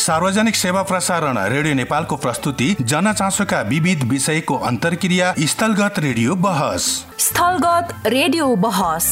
सार्वजनिक सेवा प्रसारण रेडियो नेपालको प्रस्तुति, जनचासोका विविध विषयको अन्तर्क्रिया, स्थलगत रेडियो बहस। स्थलगत रेडियो बहस।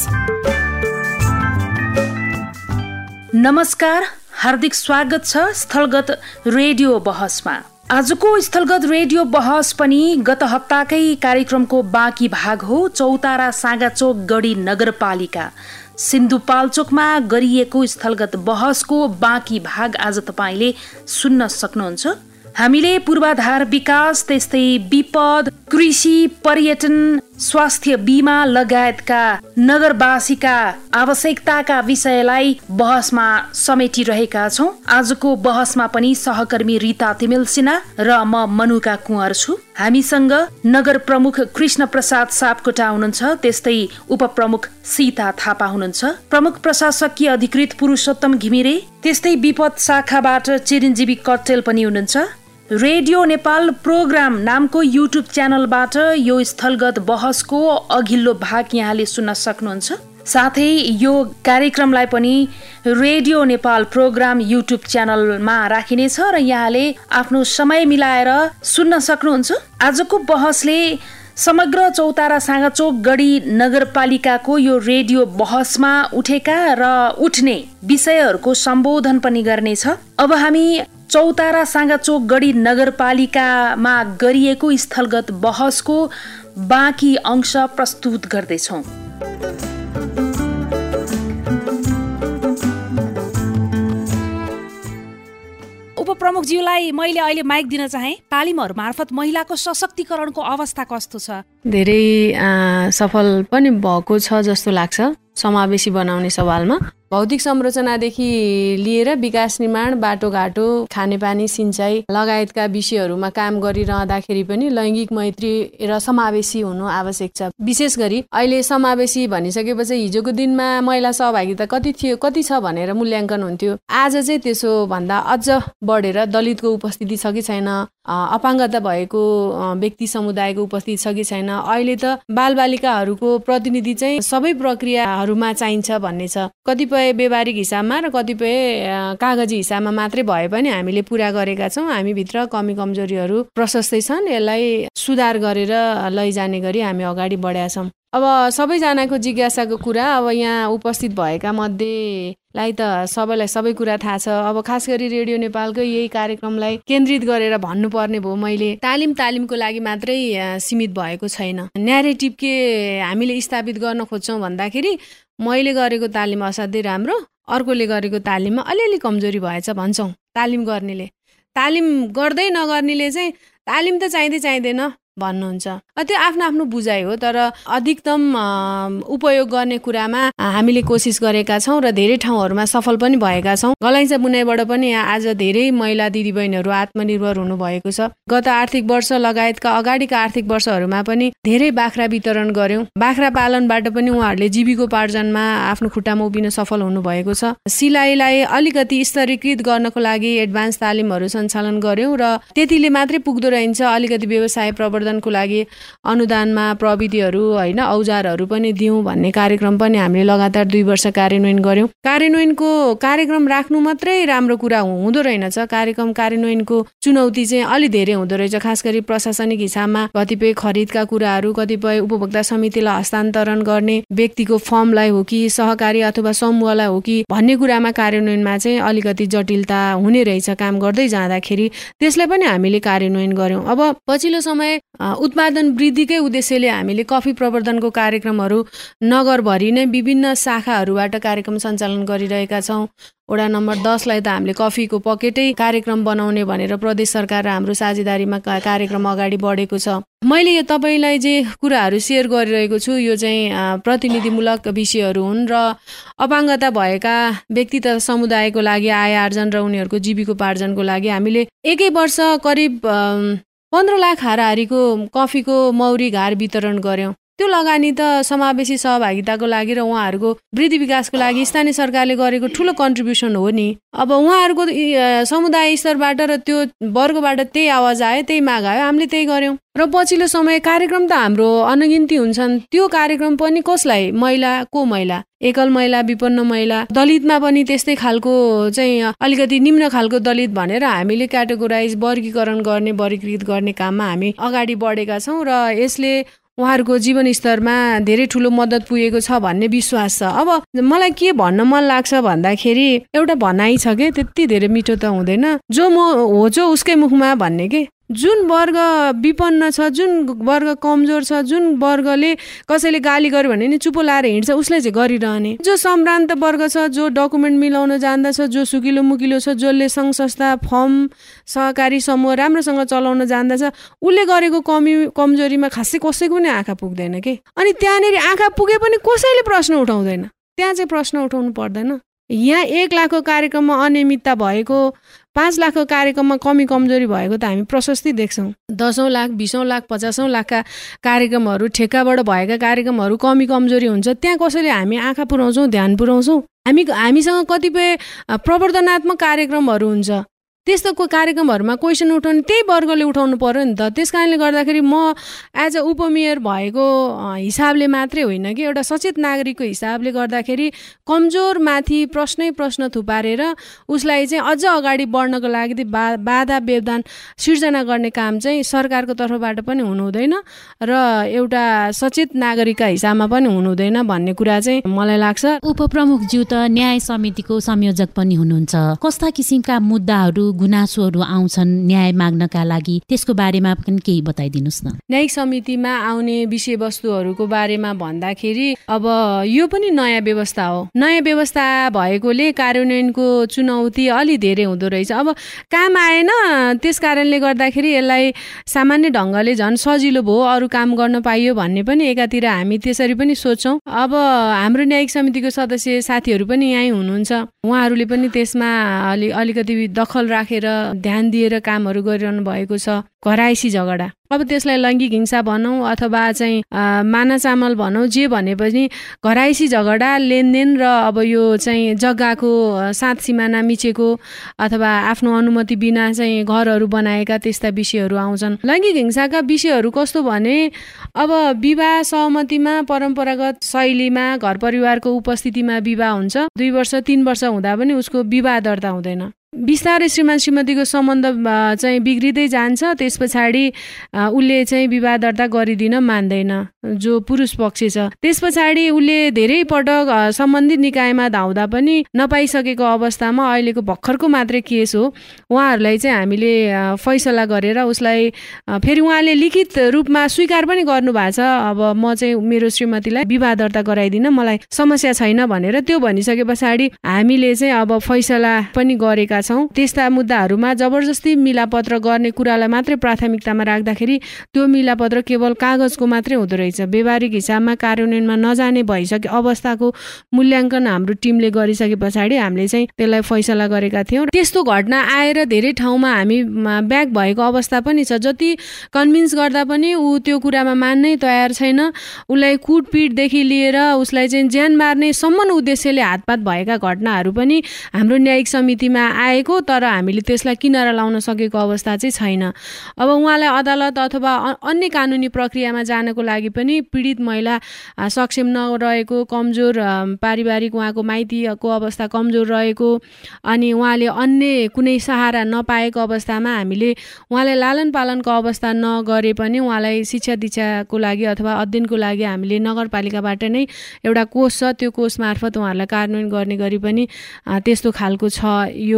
नमस्कार, हार्दिक स्वागत छ स्थलगत रेडियो बहसमा। आजको स्थलगत रेडियो बहस पनि गत हप्ताकै कार्यक्रमको बाँकी भाग हो। चौतारा साँगाचोक गढी नगरपालिका सिन्धुपाल्चोकमा गरिएको स्थलगत बहसको बाँकी भाग आज तपाईले सुन्न सक्नुहुन्छ। हामीले पूर्वाधार विकास, त्यस्तै विपद, कृषि, पर्यटन, स्वास्थ्य बीमा लगायतका नगरवासीका आवश्यकताका विषयलाई बहसमा समेटिरहेका छौं। आजको बहसमा पनि सहकर्मी रिता तिमिल सिन्हा र म मनुका कुँवर छु। हामीसँग नगर प्रमुख कृष्ण प्रसाद सापकोटा हुनुहुन्छ, त्यस्तै उपप्रमुख सीता थापा हुनुहुन्छ, प्रमुख प्रशासकीय अधिकृत पुरुषोत्तम घिमिरे, त्यस्तै विपद शाखाबाट चिरञ्जीवी कट्टेल पनि हुनुहुन्छ। रेडियो नेपाल प्रोग्राम नामको युट्युब च्यानलबाट यो स्थलगत बहसको अघिल्लो भाग यहाँले सुन्न सक्नुहुन्छ। साथै यो कार्यक्रमलाई पनि रेडियो नेपाल प्रोग्राम युट्युब च्यानलमा राखिनेछ र यहाँले आफ्नो समय मिलाएर सुन्न सक्नुहुन्छ। आजको बहसले समग्र चौतारा साँगाचोक गढी नगरपालिकाको यो रेडियो बहसमा उठेका र उठ्ने विषयहरूको सम्बोधन पनि गर्नेछ। अब हामी चौतारा साँगाचोक गढी नगरपालिकामा गरिएको स्थलगत बहसको बाँकी अंश प्रस्तुत गर्दैछौँ। उपप्रमुखज्यूलाई मैले अहिले माइक दिन चाहे। तालिमहरू मार्फत महिलाको सशक्तिकरणको अवस्था कस्तो छ? धेरै सफल पनि भएको छ जस्तो लाग्छ। समावेशी बनाउने सवालमा भौतिक संरचनादेखि लिएर विकास निर्माण, बाटोघाटो, खानेपानी, सिंचाई लगायतका विषयहरूमा काम गरिरहँदाखेरि पनि लैङ्गिक मैत्री र समावेशी हुनु आवश्यक छ। विशेष गरी अहिले समावेशी भनिसकेपछि हिजोको दिनमा महिला सहभागिता कति थियो, कति छ भनेर मूल्याङ्कन हुन्थ्यो। आज चाहिँ त्यसो भन्दा अझ बढेर दलितको उपस्थिति छ कि छैन, अपाङ्गता भएको व्यक्ति समुदायको उपस्थिति छ कि छैन, अहिले त बालबालिकाहरूको प्रतिनिधि चाहिँ सबै प्रक्रियाहरूमा चाहिन्छ भन्ने छ। कतिपय व्यवहारिक हिसाबमा र कतिपय कागजी हिसाबमा मात्रै भए पनि हामीले पुरा गरेका छौँ। हामीभित्र कमी कमजोरीहरू प्रशस्तै छन्। यसलाई सुधार गरेर लैजाने गरी हामी अगाडि बढेका छौँ। अब सबैजनाको जिज्ञासाको कुरा, अब यहाँ उपस्थित भएका मध्येलाई त सबैलाई सबै कुरा थाहा छ। अब खास गरी रेडियो नेपालको यही कार्यक्रमलाई केन्द्रित गरेर भन्नुपर्ने भयो मैले, तालिमको लागि मात्रै सीमित भएको छैन। न्यारेटिभ के हामीले स्थापित गर्न खोज्छौँ भन्दाखेरि मैले गरेको तालिम असाध्यै राम्रो, अर्कोले गरेको तालिममा अलिअलि कमजोरी भएछ भन्छौँ तालिम गर्नेले। तालिम गर्दै नगर्नेले चाहिँ तालिम त चाहिँदैन भन्नुहुन्छ। त्यो आफ्नो आफ्नो बुझाइ हो, तर अधिकतम उपयोग गर्ने कुरामा हामीले कोसिस गरेका छौँ र धेरै ठाउँहरूमा सफल पनि भएका छौँ। गलैँचा बुनाइबाट पनि आज धेरै महिला दिदीबहिनीहरू आत्मनिर्भर हुनुभएको छ। गत आर्थिक वर्ष लगायतका अगाडिका आर्थिक वर्षहरूमा पनि धेरै बाख्रा वितरण गर्यौँ। बाख्रा पालनबाट पनि उहाँहरूले जीविकोपार्जनमा आफ्नो खुट्टामा उभिन सफल हुनुभएको छ। सिलाइलाई अलिकति स्तरीकृत गर्नको लागि एडभान्स तालिमहरू सञ्चालन गर्यौँ र त्यतिले मात्रै पुग्दो रहन्छ। अलिकति व्यवसाय प्रवर्धनको लागि अनुदानमा प्रविधिहरू होइन औजारहरू पनि दिउँ भन्ने कार्यक्रम पनि हामीले लगातार 2 वर्ष कार्यान्वयन गर्यौँ। कार्यान्वयनको कार्यक्रम राख्नु मात्रै राम्रो कुरा हुँदो रहेनछ। कार्यक्रम कार्यान्वयनको चुनौती चाहिँ अलि धेरै हुँदो रहेछ। खास गरी प्रशासनिक हिसाबमा कतिपय खरिदका कुराहरू, कतिपय उपभोक्ता समितिलाई हस्तान्तरण गर्ने व्यक्तिको फर्मलाई हो कि सहकारी अथवा समूहलाई हो कि भन्ने कुरामा कार्यान्वयनमा चाहिँ अलिकति जटिलता हुने रहेछ काम गर्दै जाँदाखेरि। त्यसलाई पनि हामीले कार्यान्वयन गर्यौँ। अब पछिल्लो समय उत्पादन वृद्धिकै उद्देश्यले हामीले कफी प्रवर्धनको कार्यक्रमहरू नगरभरि नै विभिन्न शाखाहरूबाट कार्यक्रम सञ्चालन गरिरहेका छौँ। वडा नम्बर 10 लाई त हामीले कफीको पकेटै कार्यक्रम बनाउने भनेर प्रदेश सरकार र हाम्रो साझेदारीमा कार्यक्रम अगाडि बढेको छ। मैले यो तपाईँलाई जे कुराहरू सेयर गरिरहेको छु यो चाहिँ प्रतिनिधिमूलक विषयहरू हुन् र अपाङ्गता भएका व्यक्ति तथा समुदायको लागि आय आर्जन र उनीहरूको जीविकोपार्जनको लागि हामीले एकै वर्ष करिब 15 लाख हाराहारीको कफीको मौरी घार वितरण गर्यौँ। त्यो लगानी त समावेशी सहभागिताको लागि र उहाँहरूको वृद्धि विकासको लागि स्थानीय सरकारले गरेको ठुलो कन्ट्रिब्युसन हो नि। अब उहाँहरूको समुदाय स्तरबाट र त्यो वर्गबाट त्यही आवाज आयो, त्यही माग आयो, हामीले त्यही गऱ्यौँ। र पछिल्लो समय कार्यक्रम त हाम्रो अनगिन्ती हुन्छन्। त्यो कार्यक्रम पनि कसलाई? महिला, एकल महिला, विपन्न महिला, दलितमा पनि त्यस्तै खालको चाहिँ अलिकति निम्न खालको दलित भनेर हामीले क्याटेगोराइज, वर्गीकरण गर्ने, वर्गीकृत गर्ने काममा हामी अगाडि बढेका छौँ र यसले उहाँहरूको जीवन स्तरमा धेरै ठुलो मद्दत पुगेको छ भन्ने विश्वास छ। अब मलाई के भन्न मन लाग्छ भन्दाखेरि एउटा भनाइ छ के, त्यति धेरै मिठो त हुँदैन, जो म हो जो उसकै मुखमा भन्ने के। जुन वर्ग विपन्न छ, जुन वर्ग कमजोर छ, जुन वर्गले कसैले गाली गर्यो भने नि चुपो लाएर हिँड्छ, उसले चाहिँ गरिरहने। जो सम्भ्रान्त वर्ग छ, जो डकुमेन्ट मिलाउन जान्दछ, जो सुकिलो मुकिलो छ, जसले सङ्घ संस्था, फर्म, सहकारी समूह राम्रोसँग चलाउन जान्दछ, उसले गरेको कमजोरीमा खासै कसैको पनि आँखा पुग्दैन के। अनि त्यहाँनिर आँखा पुगे पनि कसैले प्रश्न उठाउँदैन। त्यहाँ चाहिँ प्रश्न उठाउनु पर्दैन। यहाँ 1 लाखको कार्यक्रममा अनियमितता भएको, 5 लाखको कार्यक्रममा कमजोरी भएको त हामी प्रशस्ति देख्छौँ। 10औं लाख, 20औं लाख, 50औं लाखका कार्यक्रमहरू, ठेक्काबाट भएका कार्यक्रमहरू कमजोरी हुन्छ, त्यहाँ कसैले हामी आँखा पुर्याउँछौँ, ध्यान पुर्याउँछौँ। हामीसँग कतिपय प्रवर्धनात्मक कार्यक्रमहरू हुन्छ, त्यस्तो कार्यक्रमहरूमा क्वेसन उठाउने त्यही वर्गले उठाउनु पर्यो नि त। त्यस कारणले गर्दाखेरि म एज अ उपमेयर भएको हिसाबले मात्रै होइन कि, एउटा सचेत नागरिकको हिसाबले गर्दाखेरि कमजोरमाथि प्रश्न थुपारेर उसलाई चाहिँ अझ अगाडि बढ्नको लागि बाधा व्यवधान सिर्जना गर्ने काम चाहिँ सरकारको तर्फबाट पनि हुनु हुँदैन र एउटा सचेत नागरिकका हिसाबमा पनि हुनु हुँदैन भन्ने कुरा चाहिँ मलाई लाग्छ। उपप्रमुखज्यू त न्याय समितिको संयोजक पनि हुनुहुन्छ। कस्ता किसिमका मुद्दाहरू, गुनासोहरू आउँछन् न्याय माग्नका लागि, त्यसको बारेमा पनि केही बताइदिनुस् न। न्यायिक समितिमा आउने विषयवस्तुहरूको बारेमा भन्दाखेरि अब यो पनि नयाँ व्यवस्था हो। नयाँ व्यवस्था भएकोले कार्यान्वयनको चुनौती अलि धेरै हुँदो रहेछ। अब काम आएन, त्यस कारणले गर्दाखेरि यसलाई सामान्य ढङ्गले झन् सजिलो भयो, अरू काम गर्न पाइयो भन्ने पनि एकातिर हामी त्यसरी पनि सोच्छौँ। अब हाम्रो न्यायिक समितिको सदस्य साथीहरू पनि यहीँ हुनुहुन्छ, उहाँहरूले पनि त्यसमा अलिकति दखल राखेर ध्यान दिएर कामहरू गरिरहनु भएको छ। घराइसी झगडा, अब त्यसलाई लैङ्गिक हिंसा भनौँ अथवा चाहिँ माना चामल भनौँ, जे भने पनि घराइसी झगडा, लेनदेन र अब यो चाहिँ जग्गाको साथ सिमाना मिचेको अथवा आफ्नो अनुमति बिना चाहिँ घरहरू बनाएका त्यस्ता विषयहरू आउँछन्। लैङ्गिक हिंसाका विषयहरू कस्तो भने, अब विवाह सहमतिमा परम्परागत शैलीमा घर परिवारको उपस्थितिमा विवाह हुन्छ, 2 वर्ष 3 वर्ष हुँदा पनि उसको विवाह दर्ता हुँदैन। बिस्तारै श्रीमान श्रीमतीको सम्बन्ध चाहिँ बिग्रिँदै जान्छ। त्यस पछाडि उसले चाहिँ विवाह दर्ता गरिदिन मान्दैन, जो पुरुष पक्ष छ। त्यस पछाडि उसले धेरै पटक सम्बन्धित निकायमा धाउँदा पनि नपाइसकेको अवस्थामा अहिलेको भर्खरको मात्रै केस हो, उहाँहरूलाई चाहिँ हामीले फैसला गरेर उसलाई फेरि उहाँले लिखित रूपमा स्वीकार पनि गर्नुभएको छ। अब म चाहिँ मेरो श्रीमतीलाई विवाह दर्ता गराइदिन, मलाई समस्या छैन भनेर। त्यो भनिसके पछाडि हामीले चाहिँ अब फैसला पनि गरेका छौँ। त्यस्ता मुद्दाहरूमा जबरजस्ती मिलापत्र गर्ने कुरालाई मात्रै प्राथमिकतामा राख्दाखेरि त्यो मिलापत्र केवल कागजको मात्रै हुँदो रहेछ। व्यवहारिक हिसाबमा कार्यान्वयनमा नजाने भइसके अवस्थाको मूल्याङ्कन हाम्रो टिमले गरिसके पछाडि हामीले चाहिँ त्यसलाई फैसला गरेका थियौँ। त्यस्तो घटना आएर धेरै ठाउँमा हामी ब्याक भएको अवस्था पनि छ। जति कन्भिन्स गर्दा पनि ऊ त्यो कुरामा मान्नै तयार छैन। उसलाई कुटपिटदेखि लिएर उसलाई चाहिँ ज्यान मार्ने सम्म उद्देश्यले हातपात भएका घटनाहरू पनि हाम्रो न्यायिक समितिमा आएको, तर हामीले त्यसलाई किनारा लाउन सकेको अवस्था चाहिँ छैन। अब उहाँलाई अदालत अथवा अन्य कानुनी प्रक्रियामा जानको लागि पनि पीडित महिला सक्षम नरहेको, कमजोर पारिवारिक उहाँको माइतीको अवस्था कमजोर रहेको, अनि उहाँले अन्य कुनै सहारा नपाएको अवस्थामा हामीले उहाँलाई लालन पालनको अवस्था नगरे पनि उहाँलाई शिक्षा दीक्षाको लागि अथवा अध्ययनको लागि हामीले नगरपालिकाबाट नै एउटा कोष छ, त्यो कोष मार्फत उहाँहरूलाई कार्यान्वयन गर्ने गरी पनि त्यस्तो खालको छ।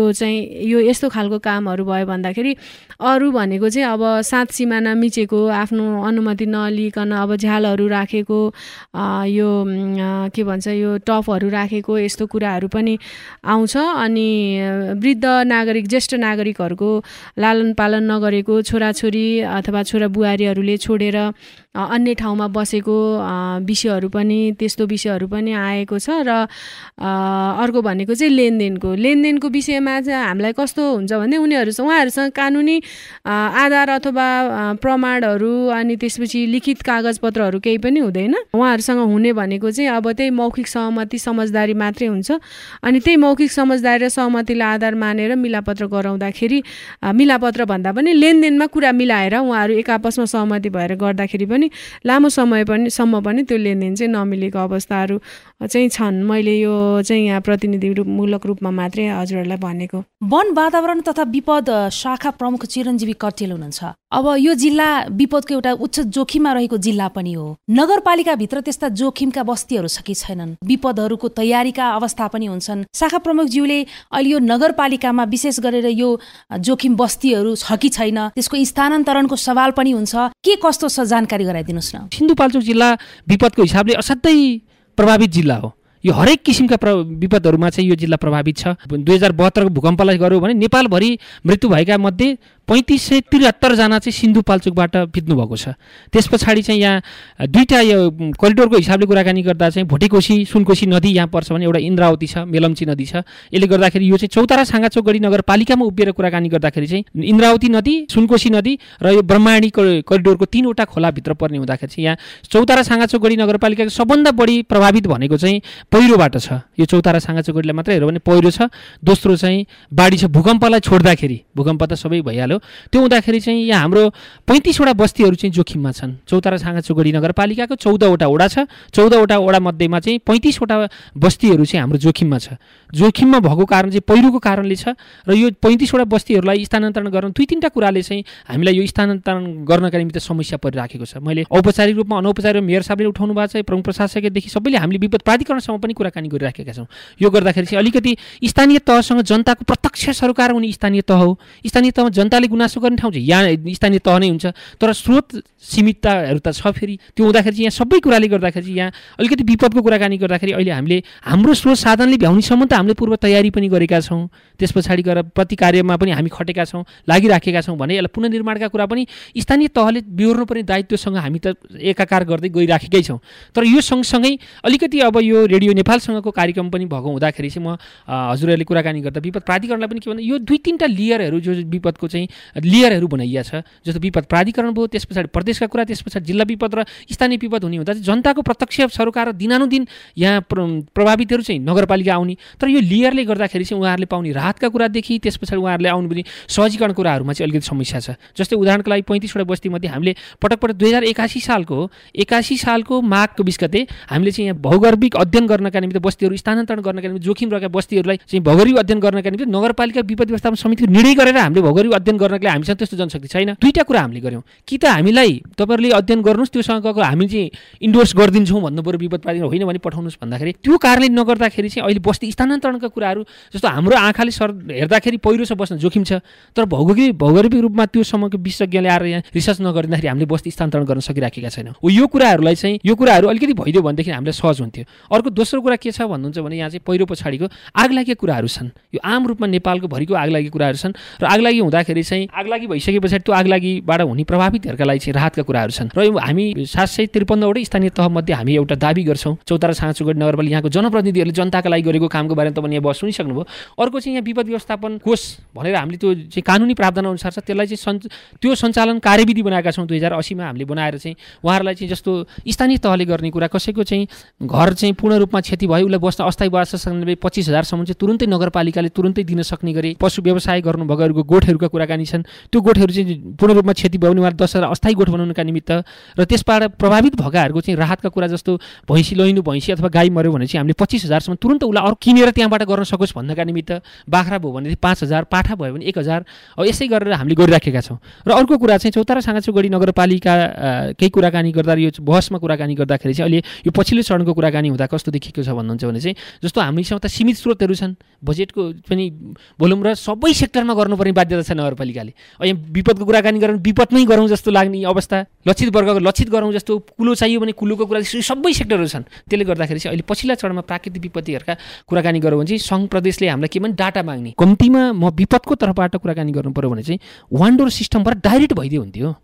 यो यस्तो खालको कामहरू भयो भन्दाखेरि अरू भनेको चाहिँ अब सात सिमाना मिचेको, आफ्नो अनुमति नलिकन अब झ्यालहरू राखेको, यो के भन्छ यो टपहरू राखेको, यस्तो कुराहरू पनि आउँछ। अनि वृद्ध नागरिक, ज्येष्ठ नागरिकहरूको लालन पालन नगरेको, छोराछोरी अथवा छोरा बुहारीहरूले छोडेर अन्य ठाउँमा बसेको विषयहरू पनि, त्यस्तो विषयहरू पनि आएको छ। र अर्को भनेको चाहिँ लेनदेनको विषयमा चाहिँ हामीलाई कस्तो हुन्छ भने उहाँहरूसँग कानुनी आधार अथवा प्रमाणहरू अनि त्यसपछि लिखित कागजपत्रहरू केही पनि हुँदैन। उहाँहरूसँग हुने भनेको चाहिँ अब त्यही मौखिक सहमति समझदारी मात्रै हुन्छ। अनि त्यही मौखिक समझदारी र सहमतिलाई आधार मानेर मिलापत्र गराउँदाखेरि मिलापत्र भन्दा पनि लेनदेनमा कुरा मिलाएर उहाँहरू एक आपसमा सहमति भएर गर्दाखेरि पनि लामो समयसम्म पनि त्यो लेनदेन चाहिँ नमिलेको अवस्थाहरू चाहिँ छन्। मैले यो चाहिँ यहाँ प्रतिनिधिमूलक रूपमा मात्रै हजुरहरूलाई भनेको। वन वातावरण तथा विपद शाखा प्रमुख चिरञ्जीवी कट्टेल हुनुहुन्छ। अब यो जिल्ला विपदको एउटा उच्च जोखिममा रहेको जिल्ला पनि हो। नगरपालिकाभित्र त्यस्ता जोखिमका बस्तीहरू छ कि छैनन्? विपदहरूको तयारीका अवस्था पनि हुन्छन्। शाखा प्रमुखज्यूले अहिले यो नगरपालिकामा विशेष गरेर यो जोखिम बस्तीहरू छ कि छैन, त्यसको स्थानान्तरणको सवाल पनि हुन्छ, के कस्तो छ जानकारी गराइदिनुहोस् न। सिन्धुपाल्चोक जिल्ला विपदको हिसाबले असाध्यै प्रभावित जिल्ला हो। यो हरेक किसिमका विपदहरूमा चाहिँ यो जिल्ला प्रभावित छ। 2072 को भूकम्पलाई गऱ्यौँ भने नेपालभरि मृत्यु भएका मध्ये 3573 जना चाहिँ सिन्धुपाल्चोकबाट बित्नु भएको छ। त्यस पछाडि चाहिँ यहाँ दुईटा यो करिडोरको हिसाबले कुराकानी गर्दा चाहिँ भोटेकोशी सुनकोशी नदी यहाँ पर्छ भने एउटा इन्द्रावती छ, मेलम्ची नदी छ। यसले गर्दाखेरि यो चाहिँ चौतारा साँगाचोकगढी नगरपालिकामा उभिएर कुराकानी गर्दाखेरि चाहिँ इन्द्रावती नदी, सुनकोशी नदी र यो ब्रह्माणी करिडोरको 3वटा खोलाभित्र पर्ने हुँदाखेरि चाहिँ यहाँ चौतारा साँगाचोकगढी नगरपालिकाको सबभन्दा बढी प्रभावित भनेको चाहिँ पहिरोबाट छ। यो चौतारा साँगाचोकगढीलाई मात्रै हेऱ्यो भने पहिरो छ। दोस्रो चाहिँ बाढी छ। भूकम्पलाई छोड्दाखेरि, भूकम्प त सबै भइहाल्यो, त्यो हुँदाखेरि चाहिँ यहाँ हाम्रो 35वटा बस्तीहरू चाहिँ जोखिममा छन्। चौतारा साँगाचोकगढी नगरपालिकाको 14वटा वडा छ। 14वटा वडा मध्येमा चाहिँ 35वटा बस्तीहरू चाहिँ हाम्रो जोखिममा छ। जोखिममा भएको कारण चाहिँ पहिरोको कारणले छ र यो 35वटा बस्तीहरूलाई स्थानान्तरण गर्न 2-3टा कुराले चाहिँ हामीलाई यो स्थानान्तरण गर्नका निमित्त समस्या परिराखेको छ। मैले औपचारिक रूपमा अनौपचारिक मेयर साहबले उठाउनु भएको छ, प्रमुख प्रशासकदेखि सबैले हामीले विपद प्राधिकरणसँग पनि कुराकानी गरिराखेका छौँ। यो गर्दाखेरि चाहिँ अलिकति स्थानीय तहसँग जनताको प्रत्यक्ष सरोकार हुने स्थानीय तह हो। स्थानीय तहमा जनताले गुनासो गर्ने ठाउँ चाहिँ यहाँ स्थानीय तह नै हुन्छ, तर स्रोत सीमितताहरू त छ। फेरि त्यो हुँदाखेरि चाहिँ यहाँ सबै कुराले गर्दाखेरि चाहिँ यहाँ अलिकति विपदको कुराकानी गर्दाखेरि अहिले हामीले हाम्रो स्रोत साधनले भ्याउनेसम्म त हामीले पूर्व तयारी पनि गरेका छौँ। त्यस पछाडि गएर प्रति कार्यमा पनि हामी खटेका छौँ, लागिराखेका छौँ भने यसलाई पुनर्निर्माणका कुरा पनि स्थानीय तहले बिहोर्नुपर्ने दायित्वसँग हामी त एकाकार गर्दै गइराखेकै छौँ। तर यो सँगसँगै अलिकति अब यो रेडियो नेपालसँगको कार्यक्रम पनि भएको हुँदाखेरि चाहिँ म हजुरहरूले कुराकानी गर्दा विपद प्राधिकरणलाई पनि के भन्दा यो 2-3टा लेयरहरू जो विपदको चाहिँ लेयरहरू बनाइया छ। जस्तो विपद प्राधिकरण भयो, त्यस पछाडि प्रदेशका कुरा, त्यस पछाडि जिल्ला विपद र स्थानीय विपद हुने हुँदा चाहिँ जनताको प्रत्यक्ष सरोकार दिनानुदिन यहाँ प्रभावितहरू चाहिँ नगरपालिका आउने। तर यो लेयरले गर्दाखेरि चाहिँ उहाँहरूले पाउने राहतका कुरादेखि त्यस पछाडि उहाँहरूले आउनुपर्ने सहजीकरण कुराहरूमा चाहिँ अलिकति समस्या छ। जस्तै उदाहरणको लागि 35वटा बस्तीमध्ये हामीले पटक 2081 सालको माघको 20 गते हामीले चाहिँ यहाँ भौगर्भिक अध्ययन गर्नका निमित्त बस्तीहरू स्थानान्तरण गर्नका निमित्त जोखिम रहेका बस्तीहरूलाई चाहिँ भौगोलिक अध्ययन गर्नका निमित्त नगरपालिका विपद व्यवस्थापन समितिको निर्णय गरेर हामीले भौगोलिक अध्ययन गर्नका लागि हामीसँग त्यस्तो जनशक्ति छैन। दुईटा कुरा हामीले गर्यौँ, कि त हामीलाई तपाईँहरूले अध्ययन गर्नुहोस्, त्योसँगको हामी चाहिँ इन्डोर्स गरिदिन्छौँ भन्नु पऱ्यो विपद प्राधिकरण, होइन भने पठाउनुहोस् भन्दाखेरि त्यो कारणले नगर्दाखेरि चाहिँ अहिले बस्ती स्थानान्तरणका कुराहरू जस्तो हाम्रो आँखाले हेर्दाखेरि पहिरो छ, बस्न जोखिम छ, तर भौगोलिक रूपमा त्यो समयको विशेषज्ञले आएर यहाँ रिसर्च नगरिँदाखेरि हामीले बस्ती स्थानान्तरण गर्न सकिराखेका छैनौँ। यो कुराहरूलाई चाहिँ यो कुराहरू अलिकति भइदियो भनेदेखि हामीलाई सहज हुन्थ्यो। अर्को दोस्रो कुरा के छ भन्नुहुन्छ भने यहाँ चाहिँ पहिरो पछाडिको आगलागी कुराहरू छन्। यो आम रूपमा नेपालको भरिको आगलागी कुराहरू छन् र आगलागी हुँदाखेरि चाहिँ आगलागी भइसके पछाडि त्यो आगलागीबाट हुने प्रभावितहरूका लागि चाहिँ राहतका कुराहरू छन्। र हामी 753वटा स्थानीय तहमध्ये हामी एउटा दाबी गर्छौँ। चौतारा साँगाचोकगढी नगरपालिका यहाँको जनप्रतिनिधिहरूले जनताका लागि गरेको कामको बारेमा तपाईँ यहाँ सुनिसक्नुभयो। अर्को चाहिँ यहाँ विपद व्यवस्थापन कोष भनेर हामीले त्यो चाहिँ कानुनी प्रावधान अनुसार छ, त्यसलाई चाहिँ त्यो सञ्चालन कार्यविधि बनाएका छौँ। 2080मा हामीले बनाएर चाहिँ उहाँहरूलाई चाहिँ जस्तो स्थानीय तहले गर्ने कुरा, कसैको चाहिँ घर चाहिँ पूर्ण रूपमा क्षति भयो, उसलाई बस्न अस्थायी वासस्थान 25,000सम्म चाहिँ तुरुन्तै नगरपालिकाले तुरुन्तै दिन सक्ने गरी पशु व्यवसाय गर्नुभएकोहरूको गोठहरूको कुराकानी छन्। त्यो गोठहरू चाहिँ पूर्ण रूपमा क्षति भयो भने उहाँले 10,000 अस्थायी गोठ बनाउनका निमित्त र त्यसबाट प्रभावित भएकाहरूको चाहिँ राहतका कुरा जस्तो भैँसी लैनु भैँसी अथवा गाई मऱ्यो भने चाहिँ हामीले 25,000सम्म तुरुन्त उसलाई अरू किनेर त्यहाँबाट गर्न सकोस् भन्नका निमित्त, बाख्रा भयो भने 5,000, पाठा भयो भने 1,000, यसै गरेर हामीले गरिराखेका छौँ। र अर्को कुरा चाहिँ चौतारा साँगाचोकगढी नगरपालिका केही कुराकानी गर्दा यो बहसमा कुराकानी गर्दाखेरि चाहिँ अहिले यो पछिल्लो चरणको कुराकानी हुँदा कस्तो देखिएको छ भन्नुहुन्छ भने चाहिँ जस्तो हामीसँग त सीमित स्रोतहरू छन्, बजेटको पनि भोल्युम र सबै सेक्टरमा गर्नुपर्ने बाध्यता छ नगरपालिकाले। यहाँ विपदको कुराकानी गरेर विपदमै गरौँ जस्तो लाग्ने अवस्था, लक्षित वर्गको लक्षित गरौँ जस्तो, कुलो चाहियो भने कुलोको कुरा, सबै सेक्टरहरू छन्। त्यसले गर्दाखेरि चाहिँ अहिले पछिल्ला चरणमा प्राकृतिक विपत्तिहरूका कुराकानी गरौँ भने चाहिँ सङ्घ प्रदेशले हामीलाई के भने डाटा माग्ने, कम्तीमा म विपदको तर्फबाट कुराकानी गर्नु पऱ्यो भने चाहिँ वान डोर सिस्टमबाट डाइरेक्ट भइदियो हुन्थ्यो।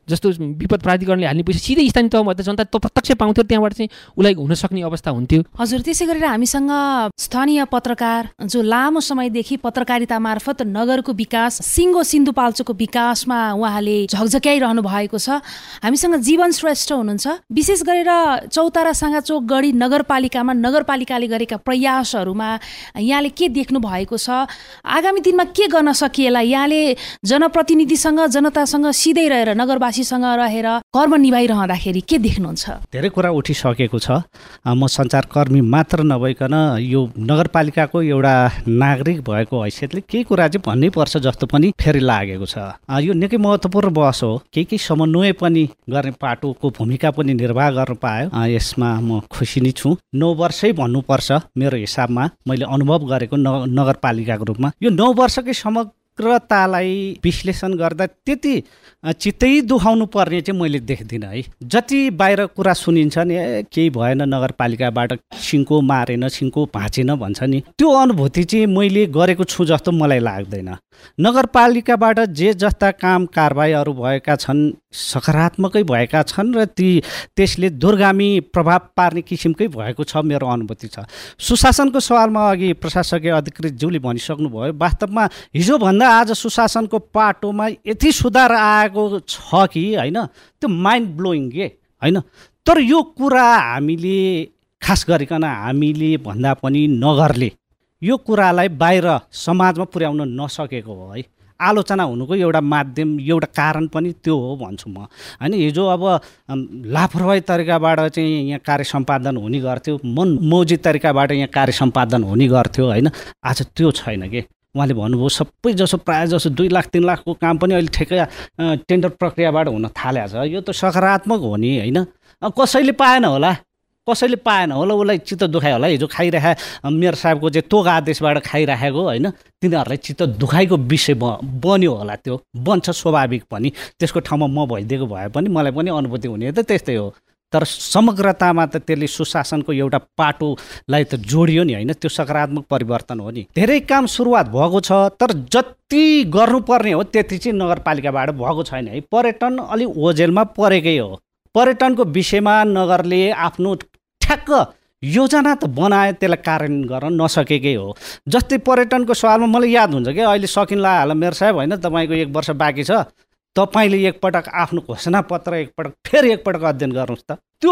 जस्तो विपद प्राधिकरणले हाल्ने पैसा सिधै स्थानीय तहबाट जनता प्रत्यक्ष पाउँथ्यो, त्यहाँबाट चाहिँ उसलाई हुन सक्ने अवस्था हुन्थ्यो। हजुर, त्यसै गरेर हामीसँग स्थानीय पत्रकार जो लामो समयदेखि पत्रकारिता मार्फत नगरको विकास, सिङ्गो सिन्धुपाल्चोकको विकासमा उहाँले झकझक्याइरहनु भएको छ। हामीसँग जीवन श्रेष्ठ हुनुहुन्छ। विशेष गरेर चौतारा साँगाचोक गढी नगरपालिकामा नगरपालिकाले गरेका प्रयासहरूमा यहाँले के देख्नु भएको छ? आगामी दिनमा के गर्न सकिएला? यहाँले जनप्रतिनिधिसँग, जनतासँग सिधै रहेर, नगरवासीसँग रहेर कर्म निभाइरहँदाखेरि के देख्नुहुन्छ? धेरै कुरा उठिसकेको छ। म सञ्चारकर्मी मात्र नभइकन यो नगरपालिकाको एउटा नागरिक भएको हैसियतले केही कुरा चाहिँ भन्नै पर्छ जस्तो पनि फेरि लागेको छ। यो निकै महत्त्वपूर्ण बहस हो। केही समन्वय पनि गर्ने पाटोको भूमिका पनि निर्वाह गर्न पायो। यसमा म खुसी नै छु। 9 वर्षै भन्नुपर्छ मेरो हिसाबमा, मैले अनुभव गरेको नगरपालिकाको रूपमा। यो 9 वर्षकै समग्रतालाई विश्लेषण गर्दा त्यति चित्तै दुखाउनु पर्ने चाहिँ मैले देख्दिनँ है। जति बाहिर कुरा सुनिन्छ नि, केही भएन नगरपालिकाबाट, सिङ्को मारेन, सिङ्को भाँचेन भन्छ नि, त्यो अनुभूति चाहिँ मैले गरेको छु जस्तो मलाई लाग्दैन। नगरपालिकाबाट जे जस्ता काम कारबाहीहरू भएका छन् सकारात्मकै भएका छन् र त्यसले दूरगामी प्रभाव पार्ने किसिमकै भएको छ मेरो अनुभूति छ। सुशासनको सवालमा अघि प्रशासकीय अधिकृतज्यूले भनिसक्नुभयो, वास्तवमा हिजोभन्दा आज सुशासनको पाटोमा यति सुधार आएको छ कि होइन, त्यो माइन्ड ब्लोइङ के होइन। तर यो कुरा हामीले खास गरिकन हामीले भन्दा पनि नगरले यो कुरालाई बाहिर समाजमा पुर्याउन नसकेको हो है। आलोचना हुनुको एउटा माध्यम, एउटा कारण पनि त्यो हो भन्छु म होइन। हिजो अब लापरवाही तरिकाबाट चाहिँ यहाँ कार्य सम्पादन हुने गर्थ्यो, मनमौजी तरिकाबाट यहाँ कार्य सम्पादन हुने गर्थ्यो होइन। आज त्यो छैन के। उहाँले भन्नुभयो सबै जसो प्रायः जसो 2 लाख 3 लाखको काम पनि अहिले ठेक्कै टेन्डर प्रक्रियाबाट हुन थालेको छ। यो त सकारात्मक हो नि होइन। कसैले पाएन होला, उसलाई चित्त दुखायो होला। हिजो खाइरहे मेयर साहबको चाहिँ तोग आदेशबाट खाइराखेको होइन, तिनीहरूलाई चित्त दुखाइको विषय बन्यो होला। त्यो बन्छ स्वाभाविक पनि। त्यसको ठाउँमा म भइदिएको भए पनि मलाई पनि अनुभूति हुने त त्यस्तै हो। तर समग्रतामा त त्यसले सुशासनको एउटा पाटोलाई त जोडियो नि होइन। त्यो सकारात्मक परिवर्तन हो नि। धेरै काम सुरुवात भएको छ, तर जति गर्नुपर्ने हो त्यति चाहिँ नगरपालिकाबाट भएको छैन है। पर्यटन अलि ओझेलमा परेकै हो। पर्यटनको विषयमा नगरले आफ्नो ठ्याक्क योजना त बनाए, त्यसलाई कार्यान्वयन गर्न नसकेकै हो। जस्तै पर्यटनको सवालमा मलाई याद हुन्छ कि अहिले सकिनला होला मेयर साहब होइन, तपाईँको 1 वर्ष बाँकी छ, तपाईँले एकपटक आफ्नो घोषणापत्र फेरि एकपटक अध्ययन गर्नुहोस् त। त्यो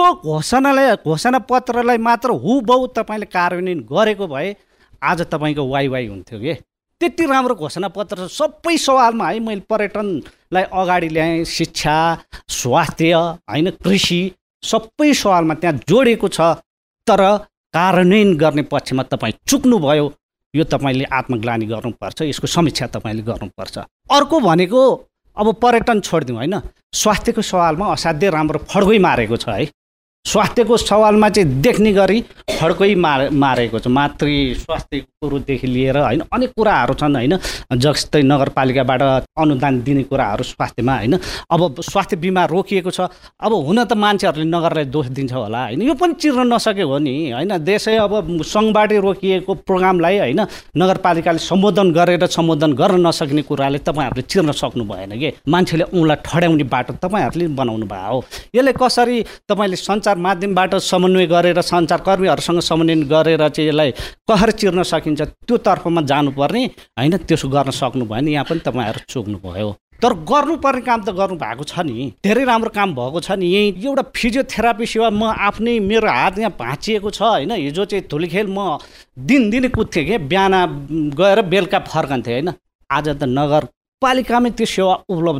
घोषणापत्रलाई मात्र हुबहु तपाईँले कार्यान्वयन गरेको भए आज तपाईँको वाइ हुन्थ्यो कि। त्यति राम्रो घोषणापत्र सबै सवालमा है। मैले पर्यटनलाई अगाडि ल्याएँ, शिक्षा, स्वास्थ्य होइन, कृषि, सबै सवालमा त्यहाँ जोडिएको छ। तर कार्यान्वयन गर्ने पक्षमा तपाईँ चुक्नुभयो। यो तपाईँले आत्मग्लानी गर्नुपर्छ, यसको समीक्षा तपाईँले गर्नुपर्छ। अर्को भनेको अब पर्यटन छोडिदिउँ होइन, स्वास्थ्यको सवालमा असाध्यै राम्रो फड्कै मारेको छ है। स्वास्थ्यको सवालमा चाहिँ देख्ने गरी फड्कै मारेको छ। मातृ स्वास्थ्यको कुरोदेखि लिएर होइन अनेक कुराहरू छन् होइन। जस्तै नगरपालिकाबाट अनुदान दिने कुराहरू स्वास्थ्यमा होइन। अब स्वास्थ्य बिमा रोकिएको छ। अब हुन त मान्छेहरूले नगरलाई दोष दिन्छ होला होइन, यो पनि चिर्न नसकेको हो नि होइन। देशै अब सङ्घबाट रोकिएको प्रोग्रामलाई होइन नगरपालिकाले सम्बोधन गर्न नसक्ने कुराले तपाईँहरूले चिर्न सक्नु भएन कि। मान्छेले औँला ठड्याउने बाटो तपाईँहरूले बनाउनु भयो हो। यसले कसरी तपाईँले सञ्चार माध्यमबाट समन्वय गरेर, सञ्चारकर्मीहरूसँग समन्वय गरेर चाहिँ यसलाई कहर चिर्न सकिन्छ, त्यो तर्फमा जानुपर्ने होइन। त्यसो गर्न सक्नु भएन, यहाँ पनि तपाईँहरू चुक्नुभयो। तर गर्नुपर्ने काम त गर्नु भएको छ नि, धेरै राम्रो काम भएको छ नि। यही एउटा फिजियोथेरापी सेवा म आफ्नै, मेरो हात यहाँ भाँचिएको छ होइन। हिजो चाहिँ धुलीखेल म दिनदिनै कुद्थेँ कि, बिहान गएर बेलुका फर्कन्थेँ होइन। आज त नगरपालिकामै त्यो सेवा उपलब्ध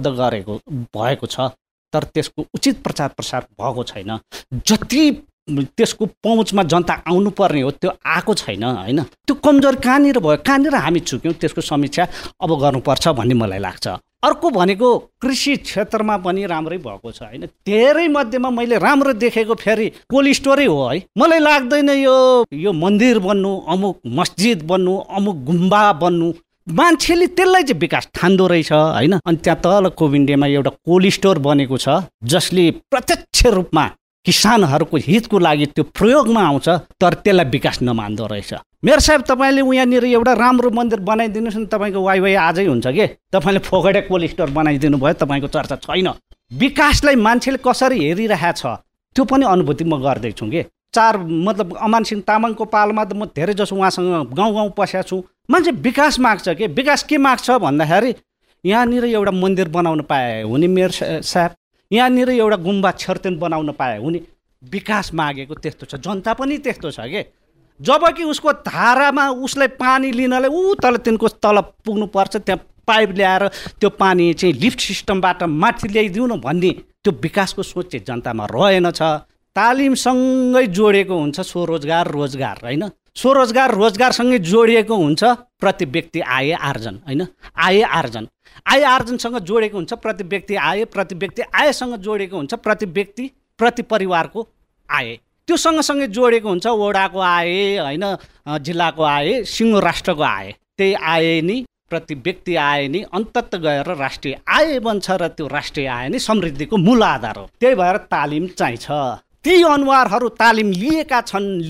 भएको छ, तर त्यसको उचित प्रचार प्रसार भएको छैन। जति त्यसको पहुँचमा जनता आउनुपर्ने हो त्यो आएको छैन होइन। त्यो कमजोरी कहाँनिर भयो, कहाँनिर हामी चुक्यौँ, त्यसको समीक्षा अब गर्नुपर्छ भन्ने मलाई लाग्छ। अर्को भनेको कृषि क्षेत्रमा पनि राम्रै भएको छ होइन। धेरै मध्येमा मैले राम्रो देखेको फेरि कोल्ड स्टोरै हो है। मलाई लाग्दैन यो मन्दिर बन्नु, अमुक मस्जिद बन्नु, अमुक गुम्बा बन्नु, मान्छेले त्यसलाई चाहिँ विकास ठान्दो रहेछ होइन। अनि त्यहाँ तल कोभिन्डेमा एउटा कोल्ड स्टोर बनेको छ जसले प्रत्यक्ष रूपमा किसानहरूको हितको लागि त्यो प्रयोगमा आउँछ, तर त्यसलाई विकास नमान्दो रहेछ। मेयर साहब तपाईँले यहाँनिर एउटा राम्रो मन्दिर बनाइदिनुहोस् न, तपाईँको वाइ आजै हुन्छ के। तपाईँले फोकटे कोल्ड स्टोर बनाइदिनु भयो, तपाईँको चर्चा छैन। विकासलाई मान्छेले कसरी हेरिरहेछ त्यो पनि अनुभूति म गर्दैछु के। मतलब अमान सिंह तामाङको पालमा त म धेरै जसो उहाँसँग गाउँ गाउँ पसेको छु। मान्छे विकास माग्छ के। विकास के माग्छ भन्दाखेरि यहाँनिर एउटा मन्दिर बनाउन पाए हुने मेयर साहब, यहाँनिर एउटा गुम्बा छर्तेन बनाउन पाए हुने। विकास मागेको त्यस्तो छ, जनता पनि त्यस्तो छ के। जबकि उसको धारामा उसलाई पानी लिनलाई तल तिनको तल पुग्नुपर्छ, त्यहाँ पाइप ल्याएर त्यो पानी चाहिँ लिफ्ट सिस्टमबाट माथि ल्याइदिउँ न भन्ने त्यो विकासको सोच चाहिँ जनतामा रहेन छ। तालिमसँगै जोडिएको हुन्छ स्वरोजगार रोजगार होइन, स्वरोजगार रोजगारसँगै जोडिएको हुन्छ प्रति व्यक्ति आय आर्जन होइन, आय आर्जनसँग जोडिएको हुन्छ प्रति व्यक्ति आय, प्रति व्यक्ति आयसँग जोडिएको हुन्छ प्रति व्यक्ति प्रति परिवारको आय, त्यो सँगसँगै जोडिएको हुन्छ वडाको आय होइन, जिल्लाको आय, सिङ्गो राष्ट्रको आय। त्यही आय नि प्रति व्यक्ति आय नि अन्तत गएर राष्ट्रिय आय बन्छ र त्यो राष्ट्रिय आय नै समृद्धिको मूल आधार हो। त्यही भएर तालिम चाहिन्छ। ती अनुहारहरू तालिम लिएका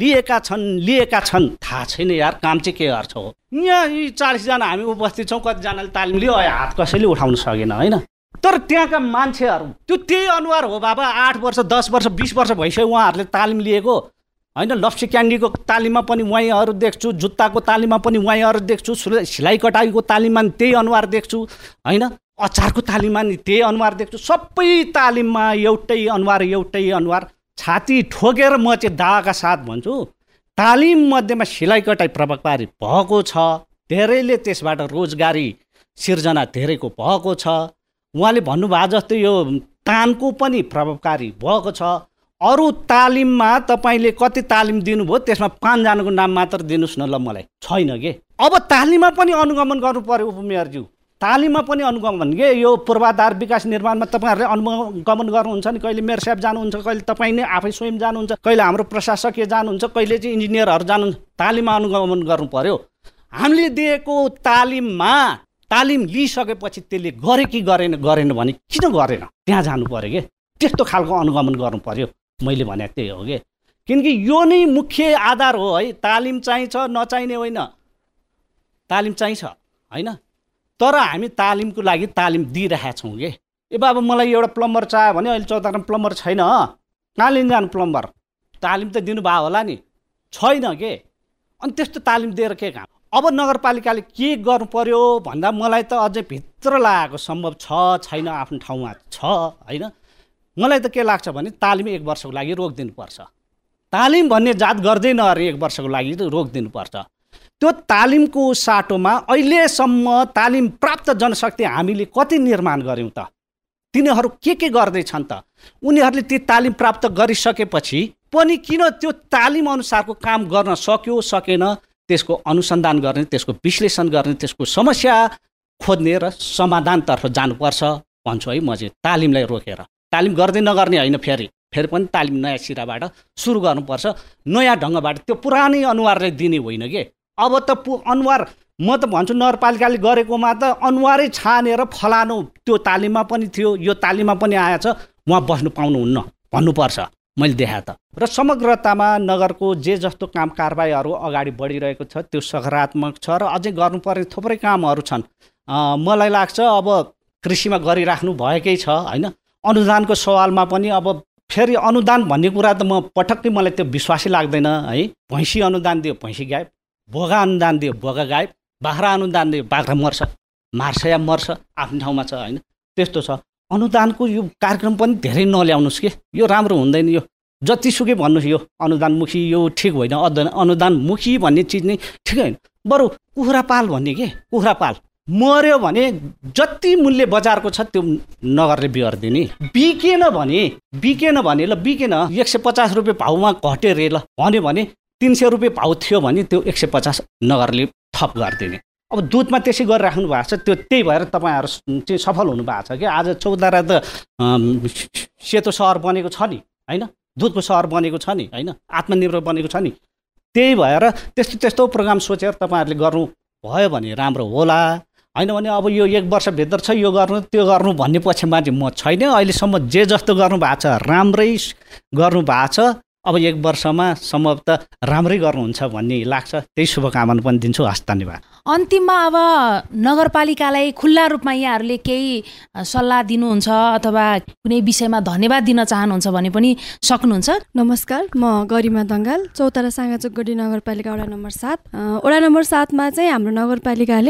छन् थाहा छैन यार, काम चाहिँ के गर्छ हो। यहाँ यी 40 जना हामी उपस्थित छौँ, कतिजनाले तालिम लियो हात कसैले उठाउन सकेन होइन। तर त्यहाँका मान्छेहरू त्यही अनुहार हो बाबा। 8 वर्ष 10 वर्ष 20 वर्ष भइसक्यो उहाँहरूले तालिम लिएको होइन। लप्सी क्यान्डीको तालिममा पनि उहाँहरू देख्छु, जुत्ताको तालिममा पनि उहाँहरू देख्छु, सिलाइ कटाइको तालिममा नि त्यही अनुहार देख्छु होइन, अचारको तालिममा नि त्यही अनुहार देख्छु। सबै तालिममा एउटै अनुहार। छाती ठोकेर म चाहिँ दावाका साथ भन्छु, तालिम मध्येमा सिलाइ कटाइ प्रभावकारी भएको छ। धेरैले त्यसबाट रोजगारी सिर्जना धेरैको भएको छ। उहाँले भन्नुभएको जस्तो यो तानको पनि प्रभावकारी भएको छ। अरू तालिममा तपाईँले कति तालिम दिनुभयो त्यसमा 5 जनाको नाम मात्र दिनुहोस् न ल मलाई, छैन के। अब तालिममा पनि अनुगमन गर्नु पर्यो उपमेयरज्यू, तालिममा पनि अनुगमन के। यो पूर्वाधार विकास निर्माणमा तपाईँहरूले अनुगमन गर्नुहुन्छ नि, कहिले मेयर साहब जानुहुन्छ, कहिले तपाईँ नै आफै स्वयं जानुहुन्छ, कहिले हाम्रो प्रशासकीय जानुहुन्छ, कहिले चाहिँ इन्जिनियरहरू जानुहुन्छ। तालिममा अनुगमन गर्नु पर्यो। हामीले दिएको तालिम लिइसकेपछि त्यसले गरे कि गरेन भने किन गरेन त्यहाँ जानु पर्यो के। त्यस्तो खालको अनुगमन गर्नु पर्यो। मैले भने त्यही हो कि, किनकि यो नै मुख्य आधार हो है। तालिम चाहिन्छ, नचाहिने होइन, तालिम चाहिन्छ होइन। तर हामी तालिमको लागि तालिम दिइरहेका छौँ कि। ए बाबा मलाई एउटा प्लम्बर चाहियो भने अहिले चौतारामा प्लम्बर छैन, कहाँ लिन जानु प्लम्बर? तालिम त दिनुभयो होला नि, छैन के। अनि त्यस्तो तालिम दिएर के काम? अब नगरपालिकाले के गर्नु पर्यो भन्दा मलाई त अझै भित्र लागेको सम्भव छ छैन आफ्नो ठाउँमा छ होइन। मलाई त के लाग्छ भने तालिम 1 वर्षको लागि रोकिदिनुपर्छ। तालिम भन्ने जात गर्दैन अरे 1 वर्षको लागि त रोकिदिनुपर्छ। त्यो तालिमको साटोमा अहिलेसम्म तालिम प्राप्त जनशक्ति हामीले कति निर्माण गऱ्यौँ त? तिनीहरू के गर्दैछन् त? उनीहरूले ती तालिम प्राप्त गरिसकेपछि पनि किन त्यो तालिम अनुसारको काम गर्न सक्यो सकेन, त्यसको अनुसन्धान गर्ने, त्यसको विश्लेषण गर्ने, त्यसको समस्या खोज्ने र समाधानतर्फ जानुपर्छ भन्छु है म चाहिँ। तालिमलाई रोकेर तालिम गर्दै नगर्ने होइन, फेरि पनि तालिम नयाँ सिराबाट सुरु गर्नुपर्छ, नयाँ ढङ्गबाट। त्यो पुरानै अनुहारलाई दिने होइन के। अब त अनुहार म त भन्छु नगरपालिकाले गरेकोमा त अनुहारै छानेर फलानु त्यो तालिममा पनि थियो, यो तालिममा पनि आएछ, उहाँ बस्नु पाउनुहुन्न भन्नुपर्छ। मैले देखाएँ त। र समग्रतामा नगरको जे जस्तो काम कारबाहीहरू अगाडि बढिरहेको छ त्यो सकारात्मक छ र अझै गर्नुपर्ने थुप्रै कामहरू छन्। मलाई लाग्छ अब कृषिमा गरिराख्नु भएकै छ होइन। अनुदानको सवालमा पनि अब फेरि अनुदान भन्ने कुरा त पटक्कै मलाई त्यो विश्वासै लाग्दैन है। भैँसी अनुदान दियो भैँसी गायब, बोगा अनुदान दियो बोगा गायब, बाख्रा अनुदान दियो बाख्रा मर्छ, मार्छ या मर्छ, आफ्नो ठाउँमा छ होइन। त्यस्तो छ। अनुदानको यो कार्यक्रम पनि धेरै नल्याउनुहोस् कि, यो राम्रो हुँदैन। यो जतिसुकै भन्नुहोस् यो अनुदानमुखी यो ठिक होइन, अनुदानमुखी भन्ने चिज नै ठिक होइन। बरु कुखुरा पाल भन्ने के, कुखुरा पाल मर्यो भने जति मूल्य बजारको छ त्यो नगरले बिहोरिदिने। बिकेन भने ल बिकेन 150 रुपियाँ भाउमा घट्यो रे ल भन्यो भने 300 रुपियाँ भाउ थियो भने त्यो 150 नगरले थप गरिदिने। अब दुधमा त्यसै गरिराख्नु भएको छ। त्यही भएर तपाईँहरू चाहिँ सफल हुनुभएको छ कि। आज चौतारा त सेतो सहर बनेको छ नि होइन, दुधको सहर बनेको छ नि होइन, आत्मनिर्भर बनेको छ नि। त्यही भएर त्यस्तो प्रोग्राम सोचेर तपाईँहरूले गर्नु भयो भने राम्रो होला होइन। भने अब यो 1 वर्षभित्र छ यो गर्नु त्यो गर्नु भन्ने पक्षमा चाहिँ म छैन। अहिलेसम्म जे जस्तो गर्नु भएको छ राम्रै गर्नु भएको छ। अब 1 वर्षमा सम्भवतः राम्रै गर्नुहुन्छ भन्ने लाग्छ। त्यही शुभकामना पनि दिन्छु। हस्, धन्यवाद। अन्तिममा अब नगरपालिकालाई खुल्ला रूपमा यहाँहरूले केही सल्लाह दिनुहुन्छ अथवा कुनै विषयमा धन्यवाद दिन चाहनुहुन्छ भने पनि सक्नुहुन्छ। नमस्कार, म गरिमा दङ्गाल, चौतारा साँगाचोक गढी नगरपालिका वडा नम्बर 7। वडा नम्बर 7मा चाहिँ हाम्रो नगरपालिकाले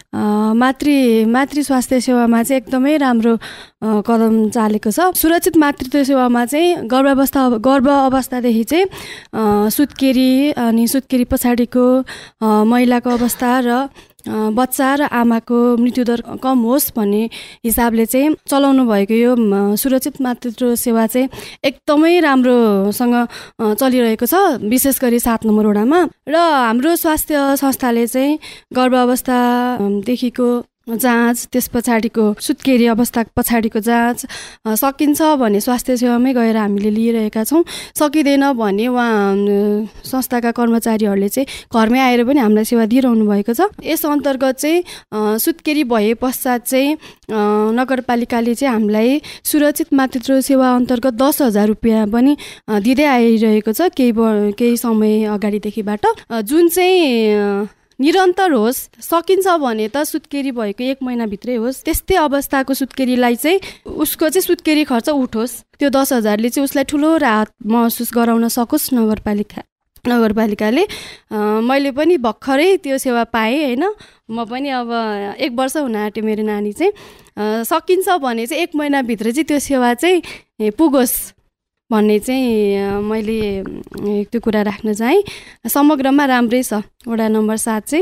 मातृ स्वास्थ्य सेवामा चाहिँ एकदमै राम्रो कदम चालेको छ। सुरक्षित मातृत्व सेवामा चाहिँ गर्भ अवस्थादेखि चाहिँ सुत्केरी अनि सुत्केरी पछाडिको महिलाको अवस्था र बच्चा र आमाको मृत्युदर कम होस् भन्ने हिसाबले चाहिँ चलाउनु भएको यो सुरक्षित मातृत्व सेवा चाहिँ एकदमै राम्रोसँग चलिरहेको छ, विशेष गरी 7 नम्बर वडामा। र हाम्रो स्वास्थ्य संस्थाले चाहिँ गर्भ अवस्थादेखिको जाँच, त्यस पछाडिको सुत्केरी अवस्था पछाडिको जाँच सकिन्छ भने स्वास्थ्य सेवामै गएर हामीले लिइरहेका छौँ। सकिँदैन भने उहाँ संस्थाका कर्मचारीहरूले चाहिँ घरमै आएर पनि हामीलाई सेवा दिइरहनु भएको छ। यस अन्तर्गत चाहिँ सुत्केरी भए पश्चात चाहिँ नगरपालिकाले चाहिँ हामीलाई सुरक्षित मातृत्व सेवा अन्तर्गत 10,000 रुपियाँ पनि दिँदै आइरहेको छ केही समय अगाडिदेखिबाट, जुन चाहिँ निरन्तर होस्। सकिन्छ भने त सुत्केरी भएको 1 महिनाभित्रै होस्, त्यस्तै अवस्थाको सुत्केरीलाई चाहिँ उसको चाहिँ सुत्केरी खर्च उठोस्। त्यो 10,000ले चाहिँ उसलाई ठुलो राहत महसुस गराउन सकोस् नगरपालिकाले। मैले पनि भर्खरै त्यो सेवा पाएँ होइन। म पनि अब 1 वर्ष हुन आँट्यो मेरो नानी चाहिँ। सकिन्छ भने चाहिँ 1 महिनाभित्र चाहिँ त्यो सेवा चाहिँ पुगोस् भन्ने चाहिँ मैले त्यो कुरा राख्न चाहेँ। समग्रमा राम्रै छ। वडा नम्बर 7 चाहिँ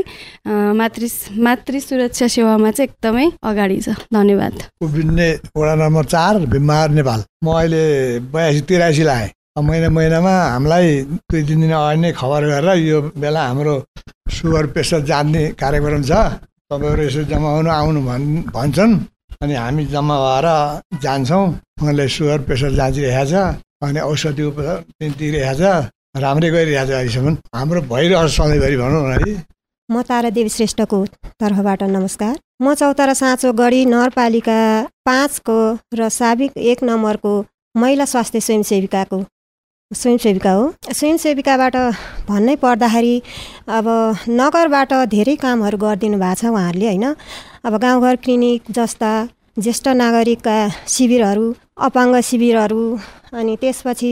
मातृ सुरक्षा सेवामा चाहिँ एकदमै अगाडि छ। धन्यवाद। उभिन्ने वडा नम्बर 4 भिमहार नेपाल। म अहिले 82-83 लाएँ। महिनामा हामीलाई 2-3 दिन अगाडि नै खबर गरेर यो बेला हाम्रो सुगर प्रेसर जान्ने कार्यक्रम छ, तपाईँहरू यसो जम्मा आउनु भन्छन्। अनि हामी जम्मा भएर जान्छौँ। उहाँले सुगर प्रेसर जाँचिरहेको छ अनि औषधि उपचार दिइरहेको छ, राम्रै गरिरहेको छ अहिलेसम्म। हाम्रो भइरहेको सधैँभरि भनौँ न है। म तारा देवी श्रेष्ठको तर्फबाट नमस्कार। म चौतारा साँचो गढी नगरपालिका 5 को र साबिक 1 नम्बरको महिला स्वास्थ्य स्वयंसेविका हो। स्वयंसेविकाबाट भन्नै पर्दाखेरि अब नगरबाट धेरै कामहरू गरिदिनु भएको छ उहाँहरूले होइन। अब गाउँघर क्लिनिक जस्ता ज्येष्ठ नागरिकका शिविरहरू, अपाङ्ग शिविरहरू, अनि त्यसपछि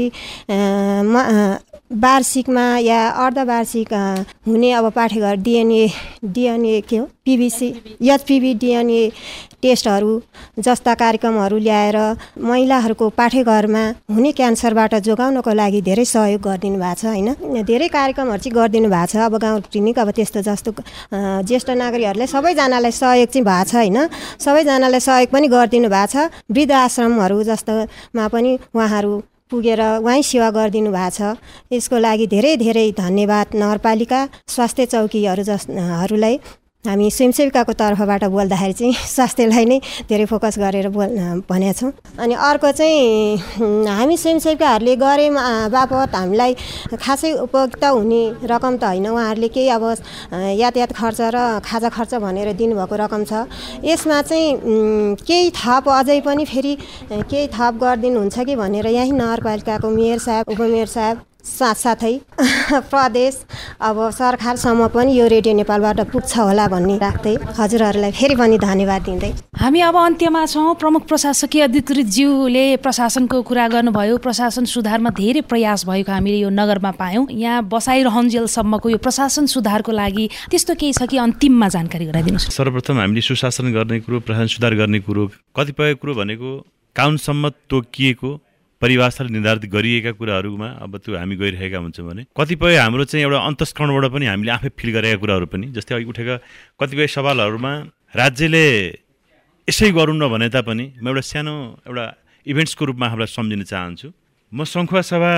वार्षिकमा या अर्धवार्षिक हुने अब पाठेघर डिएनए के हो एचपिभी डिएनए टेस्टहरू जस्ता कार्यक्रमहरू ल्याएर महिलाहरूको पाठेघरमा हुने क्यान्सरबाट जोगाउनको लागि धेरै सहयोग गरिदिनु भएको छ होइन। धेरै कार्यक्रमहरू चाहिँ गरिदिनु भएको छ। अब गाउँ क्लिनिक अब त्यस्तो जस्तो ज्येष्ठ नागरिकहरूलाई सबैजनालाई सहयोग चाहिँ भएको छ होइन। सबैजनालाई सहयोग पनि गरिदिनु भएको छ। वृद्ध आश्रमहरू जस्तोमा पनि उहाँहरू पुगेर उहाँ सेवा गरिदिनु भएको छ। यसको लागि धेरै धेरै धन्यवाद नगरपालिका स्वास्थ्य चौकीहरूलाई। हामी स्वयंसेविकाको तर्फबाट बोल्दाखेरि चाहिँ स्वास्थ्यलाई नै धेरै फोकस गरेर भनेका छौँ। अनि अर्को चाहिँ हामी स्वयंसेविकाहरूले गरे बापत हामीलाई खासै उपयुक्त हुने रकम त होइन। उहाँहरूले केही अब यातायात खर्च र खाजा खर्च भनेर दिनुभएको रकम छ। यसमा चाहिँ केही थप अझै पनि फेरि केही थप गरिदिनुहुन्छ कि भनेर यहीँ नगरपालिकाको मेयर साहब, उपमेयर साहब साथसाथै प्रदेश अब सरकारसम्म पनि यो रेडियो नेपालबाट पुग्छ होला भन्ने राख्दै हजुरहरूलाई फेरि पनि धन्यवाद दिँदै हामी अब अन्त्यमा छौँ। प्रमुख प्रशासकीय अधिकृत ज्यूले प्रशासनको कुरा गर्नुभयो। प्रशासन सुधारमा धेरै प्रयास भएको हामीले यो नगरमा पायौँ। यहाँ बसाइरहन्जेलसम्मको यो प्रशासन सुधारको लागि त्यस्तो केही छ कि अन्तिममा जानकारी गराइदिनुहोस्। सर्वप्रथम हामीले सुशासन गर्ने कुरो, प्रशासन सुधार गर्ने कुरो, कतिपय कुरो भनेको कानुनसम्म तोकिएको परिभाषाले निर्धारित गरिएका कुराहरूमा अब त्यो हामी गइरहेका हुन्छौँ भने कतिपय हाम्रो चाहिँ एउटा अन्तस्करणबाट पनि हामीले आफै फिल गरेका कुराहरू पनि, जस्तै अघि उठेका कतिपय सवालहरूमा राज्यले यसै गरौँ न भने तापनि म एउटा सानो एउटा इभेन्ट्सको रूपमा आफूलाई सम्झिन चाहन्छु। म सङ्खुवासभा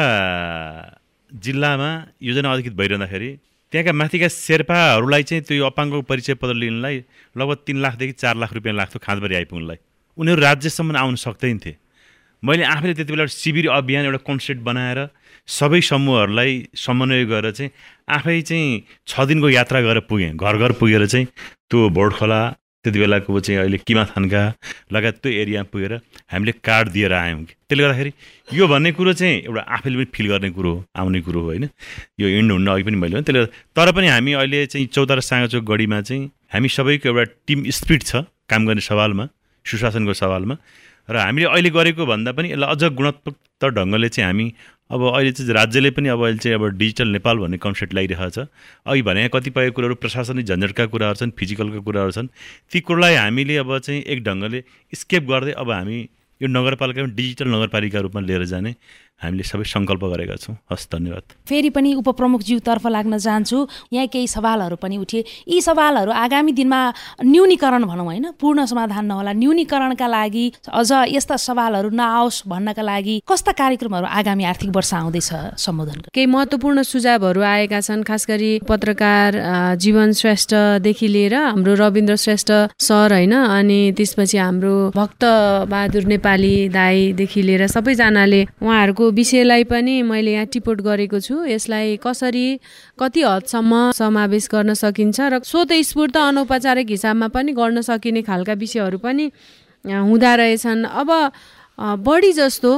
जिल्लामा योजना अधिकृत भइरहँदाखेरि त्यहाँका माथिका शेर्पाहरूलाई चाहिँ त्यो अपाङ्गको परिचय पत्र लिनलाई लगभग 3 लाखदेखि 4 लाख रुपियाँ लाग्थ्यो खाँदबारी आइपुग्नलाई। उनीहरू राज्यसम्म आउन सक्दैन थिए। मैले आफैले त्यति बेला शिविर अभियान एउटा कन्सेप्ट बनाएर सबै समूहहरूलाई समन्वय गरेर चाहिँ आफै चाहिँ 6 दिनको यात्रा गरेर पुगेँ। घर घर पुगेर चाहिँ त्यो बोर्डखोला त्यति बेलाको चाहिँ अहिले किमा थान्का लगायत त्यो एरिया पुगेर हामीले कार्ड दिएर आयौँ। त्यसले गर्दाखेरि यो भन्ने कुरो चाहिँ एउटा आफैले पनि फिल गर्ने कुरो आउने कुरो हो होइन। यो हिँड्नु हुन्न अघि पनि मैले भने त्यसले तर पनि हामी अहिले चाहिँ चौतारा साँगाचोक गढीमा चाहिँ हामी सबैको एउटा टिम स्पिरिट छ काम गर्ने सवालमा, सुशासनको सवालमा। र हामीले अहिले गरेको भन्दा पनि यसलाई अझ गुणात्मक ढङ्गले चाहिँ हामी अब अहिले चाहिँ राज्यले पनि अब अहिले चाहिँ अब डिजिटल नेपाल भन्ने कन्सेप्ट ल्याइरहेको छ। अघि भने कतिपय कुराहरू प्रशासनिक झन्झटका कुराहरू छन्, फिजिकलका कुराहरू छन्, ती कुरालाई हामीले अब चाहिँ एक ढङ्गले स्केप गर्दै अब हामी यो नगरपालिकामा डिजिटल नगरपालिका रूपमा लिएर जाने हामीले सबै सङ्कल्प गरेका छौँ। हस्, धन्यवाद। फेरि पनि उपप्रमुखज्यूतर्फ लाग्न चाहन्छु। यहाँ केही सवालहरू पनि उठे। यी सवालहरू आगामी दिनमा न्यूनीकरण भनौँ होइन, पूर्ण समाधान नहोला, न्यूनीकरणका लागि अझ यस्ता सवालहरू नआओस् भन्नका लागि कस्ता कार्यक्रमहरू आगामी आर्थिक वर्ष आउँदैछ सम्बोधन? केही महत्त्वपूर्ण सुझावहरू आएका छन्, खास गरी पत्रकार जीवन श्रेष्ठदेखि लिएर हाम्रो रविन्द्र श्रेष्ठ सर होइन, अनि त्यसपछि हाम्रो भक्त बहादुर नेपाली दाईदेखि लिएर सबैजनाले उहाँहरूको विषयलाई पनि मैले यहाँ टिपोट गरेको छु। यसलाई कसरी कति हदसम्म समावेश गर्न सकिन्छ र स्वतःस्फूर्त अनौपचारिक हिसाबमा पनि गर्न सकिने खालका विषयहरू पनि हुँदा रहेछन्। अब बढी जस्तो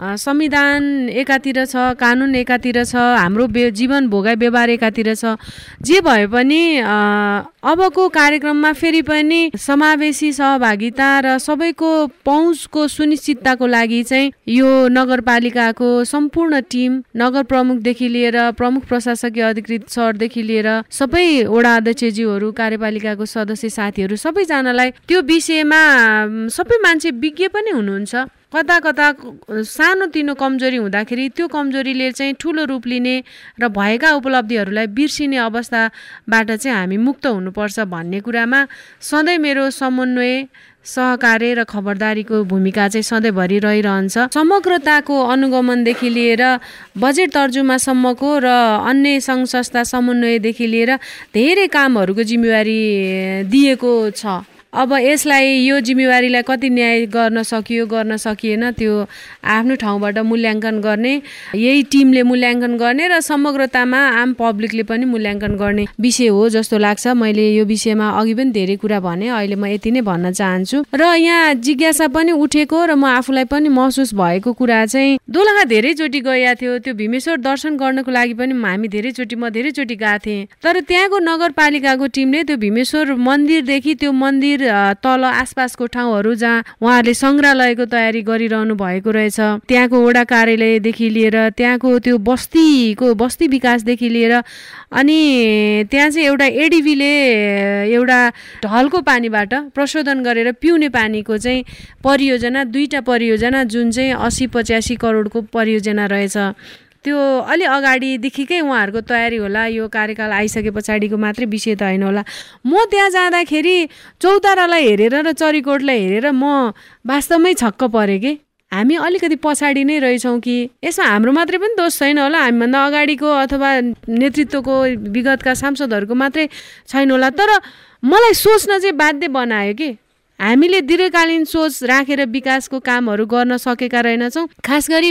संविधान एकातिर छ, कानुन एकातिर छ, हाम्रो जीवन भोगाइ व्यवहार एकातिर छ। जे भए पनि अबको कार्यक्रममा फेरि पनि समावेशी सहभागिता र सबैको पहुँचको सुनिश्चितताको लागि चाहिँ यो नगरपालिकाको सम्पूर्ण टिम, नगर प्रमुखदेखि लिएर प्रमुख प्रशासकीय अधिकृत सरदेखि लिएर सबै वडा अध्यक्षज्यूहरू, कार्यपालिकाको सदस्य साथीहरू सबैजनालाई त्यो विषयमा सबै मान्छे विज्ञ पनि हुनुहुन्छ। कता कता सानोतिनो कमजोरी हुँदाखेरि त्यो कमजोरीले चाहिँ ठुलो रूप लिने र भएका उपलब्धिहरूलाई बिर्सिने अवस्थाबाट चाहिँ हामी मुक्त हुनुपर्छ भन्ने कुरामा सधैँ मेरो समन्वय, सहकार्य र खबरदारीको भूमिका चाहिँ सधैँभरि रहिरहन्छ। समग्रताको अनुगमनदेखि लिएर बजेट तर्जुमासम्मको र अन्य सङ्घ संस्था समन्वयदेखि लिएर धेरै कामहरूको जिम्मेवारी दिएको छ। अब यसलाई यो जिम्मेवारीलाई कति न्याय गर्न सकियो गर्न सकिएन त्यो आफ्नो ठाउँबाट मूल्याङ्कन गर्ने, यही टिमले मूल्याङ्कन गर्ने र समग्रतामा आम पब्लिकले पनि मूल्याङ्कन गर्ने विषय हो जस्तो लाग्छ। मैले यो विषयमा अघि पनि धेरै कुरा भने, अहिले म यति नै भन्न चाहन्छु। र यहाँ जिज्ञासा पनि उठेको र म आफूलाई पनि महसुस भएको कुरा चाहिँ दोलखा धेरैचोटि गएका थियो। त्यो भीमेश्वर दर्शन गर्नको लागि पनि म धेरैचोटि गएको थिएँ। तर त्यहाँको नगरपालिकाको टिमले त्यो भीमेश्वर मन्दिरदेखि त्यो मन्दिर तल आसपासको ठाउँहरू जहाँ उहाँहरूले सङ्ग्रहालयको तयारी गरिरहनु भएको रहेछ, त्यहाँको वडा कार्यालयदेखि लिएर त्यहाँको त्यो बस्ती विकासदेखि लिएर अनि त्यहाँ चाहिँ एउटा एडिबीले एउटा ढलको पानीबाट प्रशोधन गरेर पिउने पानीको चाहिँ परियोजना, 2टा परियोजना जुन चाहिँ 80-85 करोडको परियोजना रहेछ। त्यो अलि अगाडिदेखिकै उहाँहरूको तयारी होला, यो कार्यकाल आइसके पछाडिको मात्रै विषय त होइन होला। म त्यहाँ जाँदाखेरि चौतारालाई हेरेर र चरीकोटलाई हेरेर म वास्तवमै छक्क परेँ कि हामी अलिकति पछाडि नै रहेछौँ कि यसमा हाम्रो मात्रै पनि दोष छैन होला, हामीभन्दा अगाडिको अथवा नेतृत्वको विगतका सांसदहरूको मात्रै छैन होला। तर मलाई सोच्न चाहिँ बाध्य बनायो कि हामीले दीर्घकालीन सोच राखेर विकासको कामहरू गर्न सकेका रहेनछौँ। खास गरी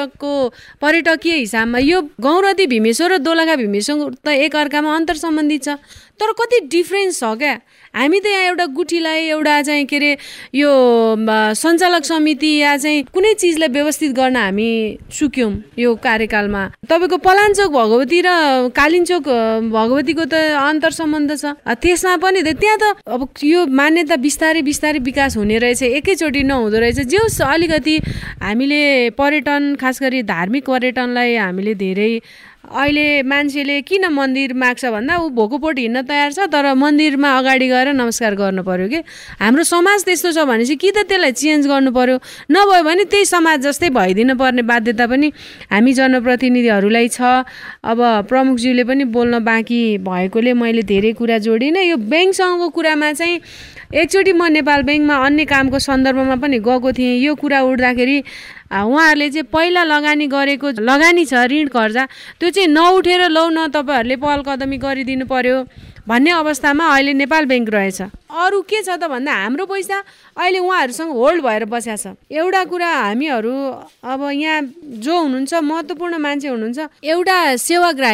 पर्यटकीय हिसाबमा यो गौरदी भीमेश्वर र दोलखा भीमेश्वर त एकअर्कामा अन्तर सम्बन्धित छ, तर कति डिफ्रेन्स छ क्या। हामी त यहाँ एउटा गुठीलाई एउटा चाहिँ के अरे यो सञ्चालक समिति या चाहिँ कुनै चिजलाई व्यवस्थित गर्न हामी चुक्यौँ यो कार्यकालमा। तपाईँको पलाञ्चोक भगवती र कालिन्चोक भगवतीको त अन्तर सम्बन्ध छ, त्यसमा पनि त्यहाँ त अब यो मान्यता बिस्तारै विकास हुने रहेछ, एकैचोटि नहुँदो रहेछ। जे होस् अलिकति हामीले पर्यटन, खास गरी धार्मिक पर्यटनलाई हामीले धेरै अहिले मान्छेले किन मन्दिर माग्छ भन्दा ऊ भोकोपोट हिँड्न तयार छ, तर मन्दिरमा अगाडि गएर नमस्कार गर्नु पर्यो कि। हाम्रो समाज त्यस्तो छ भनेपछि कि त त्यसलाई चेन्ज गर्नु पर्यो, नभयो भने त्यही समाज जस्तै भइदिनु पर्ने बाध्यता पनि हामी जनप्रतिनिधिहरूलाई छ। अब प्रमुखज्यूले पनि बोल्न बाँकी भएकोले मैले धेरै कुरा जोडिनँ। यो ब्याङ्कसँगको कुरामा चाहिँ एकचोटि म नेपाल ब्याङ्कमा अन्य कामको सन्दर्भमा पनि गएको थिएँ। यो कुरा उठ्दाखेरि उहाँहरूले चाहिँ पहिला लगानी छ ऋण कर्जा, त्यो चाहिँ नउठेर लौ न तपाईँहरूले पहल कदमी गरिदिनु पर्यो भन्ने अवस्थामा अहिले नेपाल ब्याङ्क रहेछ। अरू के छ त भन्दा हाम्रो पैसा अहिले उहाँहरूसँग होल्ड भएर बसेको छ। एउटा कुरा हामीहरू अब यहाँ जो हुनुहुन्छ महत्त्वपूर्ण मान्छे हुनुहुन्छ, एउटा सेवाग्राही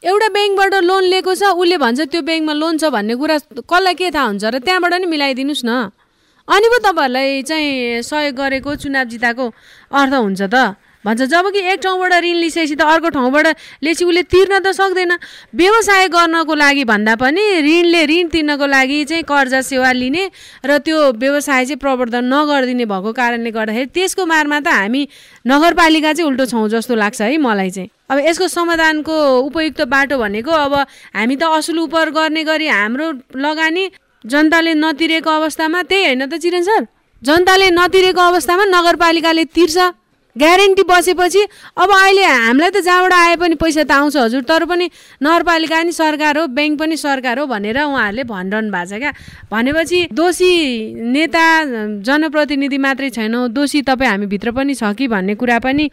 एउटा ब्याङ्कबाट लोन लिएको छ, उसले भन्छ त्यो ब्याङ्कमा लोन छ भन्ने कुरा कसलाई के थाहा हुन्छ र त्यहाँबाट नि मिलाइदिनुहोस् न। अनि पो तपाईँहरूलाई चाहिँ सहयोग गरेको चुनाव जिताएको अर्थ हुन्छ त भन्छ। जब कि एक ठाउँबाट ऋण लिइसकेपछि त अर्को ठाउँबाट लिएपछि उसले तिर्न त सक्दैन। व्यवसाय गर्नको लागि भन्दा पनि ऋण तिर्नको लागि चाहिँ कर्जा सेवा लिने र त्यो व्यवसाय चाहिँ प्रवर्धन नगरिदिने भएको कारणले गर्दाखेरि त्यसको मारमा त हामी नगरपालिका चाहिँ उल्टो छौँ जस्तो लाग्छ है मलाई चाहिँ। अब यसको समाधानको उपयुक्त बाटो भनेको अब हामी त असुल उपर गर्ने गरी हाम्रो लगानी जनताले नतिरेको अवस्थामा, त्यही होइन त चिरन सर? जनताले नतिरेको अवस्थामा नगरपालिकाले तिर्छ, ग्यारेन्टी बसेपछि अब अहिले हामीलाई त जहाँबाट आए पनि पैसा त आउँछ हजुर, तर पनि नगरपालिका नि सरकार हो, ब्याङ्क पनि सरकार हो भनेर उहाँहरूले भनिरहनु भएको छ क्या। भनेपछि दोषी नेता जनप्रतिनिधि मात्रै छैनौँ, दोषी तपाईँ हामीभित्र पनि छ कि भन्ने कुरा पनि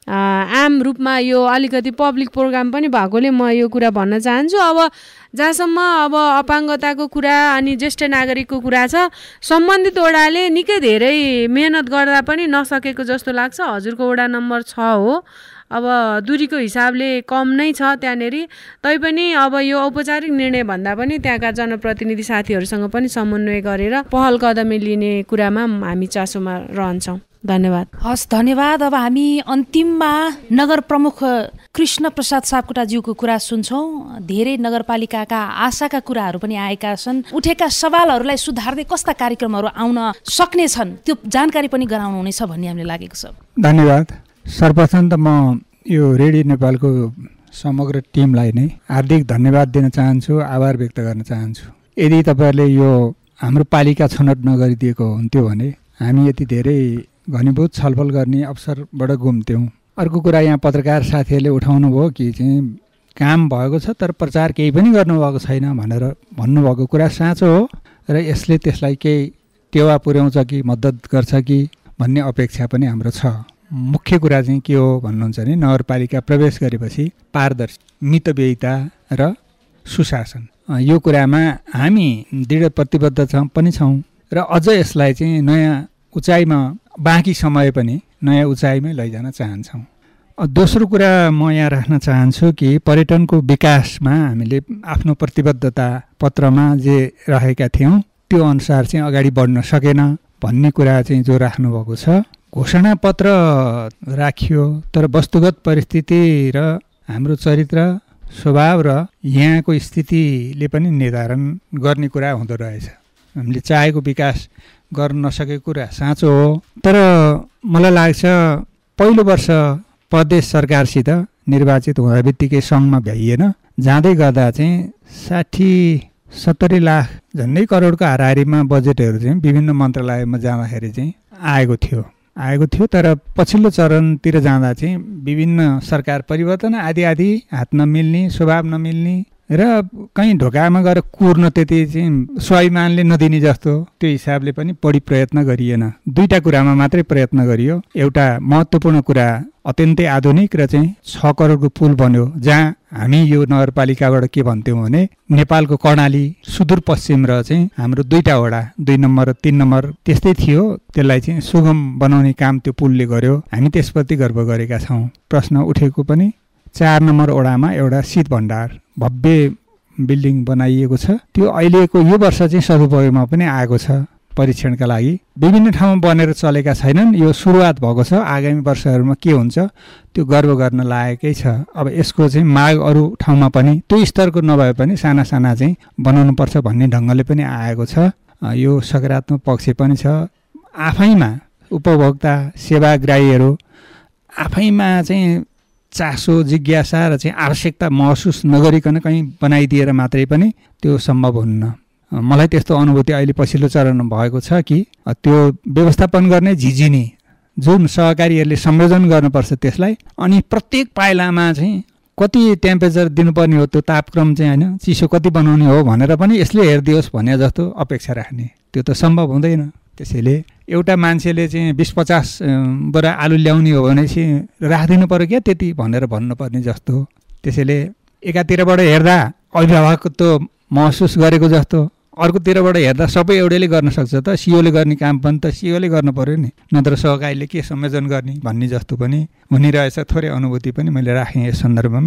आम रूपमा यो अलिकति पब्लिक प्रोग्राम पनि भएकोले म यो कुरा भन्न चाहन्छु। अब जहाँसम्म अब अपाङ्गताको कुरा अनि ज्येष्ठ नागरिकको कुरा छ, सम्बन्धित वडाले निकै धेरै मेहनत गर्दा पनि नसकेको जस्तो लाग्छ। हजुरको वडा नम्बर 6 हो, अब दूरीको हिसाबले कम नै छ त्यहाँनेरि, तैपनि अब यो औपचारिक निर्णय भन्दा पनि त्यहाँका जनप्रतिनिधि साथीहरूसँग पनि समन्वय गरेर पहल कदमी लिने कुरामा हामी चासोमा रहन्छौँ। धन्यवाद। हस्, धन्यवाद। अब हामी अन्तिममा नगर प्रमुख कृष्ण प्रसाद सापकोटाज्यूको कुरा सुन्छौँ। धेरै नगरपालिकाका आशाका कुराहरू पनि आएका छन्, उठेका सवालहरूलाई सुधार्दै कस्ता कार्यक्रमहरू आउन सक्ने छन् त्यो जानकारी पनि गराउनुहुनेछ भन्ने हामीलाई लागेको छ। धन्यवाद। सर्वप्रथम त म यो रेडियो नेपालको समग्र टिमलाई नै हार्दिक धन्यवाद दिन चाहन्छु, आभार व्यक्त गर्न चाहन्छु। यदि तपाईँहरूले यो हाम्रो पालिका छनौट नगरिदिएको हुन्थ्यो भने हामी यति धेरै घनीभूत छलफल गर्ने अवसरबाट गुम्थ्यौँ। अर्को कुरा यहाँ पत्रकार साथीहरूले उठाउनु भयो कि चाहिँ काम भएको छ तर प्रचार केही पनि गर्नुभएको छैन भनेर भन्नुभएको कुरा साँचो हो र यसले त्यसलाई केही टेवा पुर्याउँछ कि मद्दत गर्छ कि भन्ने अपेक्षा पनि हाम्रो छ। मुख्य कुरा चाहिँ के हो भन्नुहुन्छ भने नगरपालिका प्रवेश गरेपछि पारदर्शी, मितव्ययिता र सुशासन, यो कुरामा हामी दृढ प्रतिबद्ध पनि छौँ र अझ यसलाई चाहिँ नयाँ उचाइमा, बाँकी समय पनि नयाँ उचाइमै लैजान चाहन्छौँ। दोस्रो कुरा म यहाँ राख्न चाहन्छु कि पर्यटनको विकासमा हामीले आफ्नो प्रतिबद्धता पत्रमा जे राखेका थियौँ त्यो अनुसार चाहिँ अगाडि बढ्न सकेन भन्ने कुरा चाहिँ जो राख्नुभएको छ। घोषणापत्र राखियो तर वस्तुगत परिस्थिति र हाम्रो चरित्र, स्वभाव र यहाँको स्थितिले पनि निर्धारण गर्ने कुरा हुँदो रहेछ। हामीले चाहेको विकास गर्न नसकेको कुरा साँचो हो, तर मलाई लाग्छ पहिलो वर्ष प्रदेश सरकारसित निर्वाचित हुँदा बित्तिकै सङ्घमा भ्याइएन, जाँदै गर्दा चाहिँ 60-70 लाख झन्डै करोडको हाराहारीमा बजेटहरू चाहिँ विभिन्न मन्त्रालयमा जाँदाखेरि चाहिँ आएको थियो तर पछिल्लो चरणतिर जाँदा चाहिँ विभिन्न सरकार परिवर्तन आदि हात नमिल्ने, स्वभाव नमिल्ने र कहीँ ढोकामा गएर कुर्न त्यति चाहिँ स्वाभिमानले नदिने जस्तो त्यो हिसाबले पनि बढी प्रयत्न गरिएन। दुईटा कुरामा मात्रै प्रयत्न गरियो। एउटा महत्त्वपूर्ण कुरा अत्यन्तै आधुनिक र चाहिँ 6 करोडको पुल बन्यो, जहाँ हामी यो नगरपालिकाबाट के भन्थ्यौँ भने नेपालको कर्णाली, सुदूरपश्चिम र चाहिँ हाम्रो 2टा वडा 2 नम्बर र 3 नम्बर त्यस्तै थियो, त्यसलाई चाहिँ सुगम बनाउने काम त्यो पुलले गर्यो। हामी त्यसप्रति गर्व गरेका छौँ। प्रश्न उठेको पनि 4 नम्बर वडामा एउटा शीत भण्डार भव्य बिल्डिङ बनाइएको छ, त्यो अहिलेको यो वर्ष चाहिँ सदुपयोगमा पनि आएको छ परीक्षणका लागि। विभिन्न ठाउँमा बनेर चलेका छैनन्, यो सुरुवात भएको छ। आगामी वर्षहरूमा के हुन्छ त्यो गर्व गर्न लायकै छ। अब यसको चाहिँ माग अरू ठाउँमा पनि त्यो स्तरको नभए पनि साना साना चाहिँ बनाउनुपर्छ भन्ने ढङ्गले पनि आएको छ। यो सकारात्मक पक्ष पनि छ। आफैमा उपभोक्ता सेवाग्राहीहरू आफैमा चाहिँ चासो, जिज्ञासा र चाहिँ आवश्यकता महसुस नगरिकन कहीँ बनाइदिएर मात्रै पनि त्यो सम्भव हुन्न। मलाई त्यस्तो अनुभूति अहिले पछिल्लो चरणमा भएको छ कि त्यो व्यवस्थापन गर्ने झिझिने जुन सहकारीहरूले संयोजन गर्नुपर्छ त्यसलाई, अनि प्रत्येक पाइलामा चाहिँ कति टेम्परेचर दिनुपर्ने हो, त्यो तापक्रम चाहिँ होइन चिसो कति बनाउने हो भनेर पनि यसले हेरिदियोस् भने जस्तो अपेक्षा राख्ने, त्यो त सम्भव हुँदैन। त्यसैले एउटा मान्छेले चाहिँ 20-50 बोरा आलु ल्याउने हो भने चाहिँ राखिदिनु पऱ्यो क्या त्यति भनेर भन्नुपर्ने जस्तो। त्यसैले एकातिरबाट हेर्दा अभिभावकत्व महसुस गरेको जस्तो, अर्कोतिरबाट हेर्दा सबै एउटैले गर्न सक्छ त, सिओले गर्ने काम पनि त सिओले गर्नु पऱ्यो नि, नत्र सहकारीले के संयोजन गर्ने भन्ने जस्तो पनि हुने रहेछ। थोरै अनुभूति पनि मैले राखेँ यस सन्दर्भमा।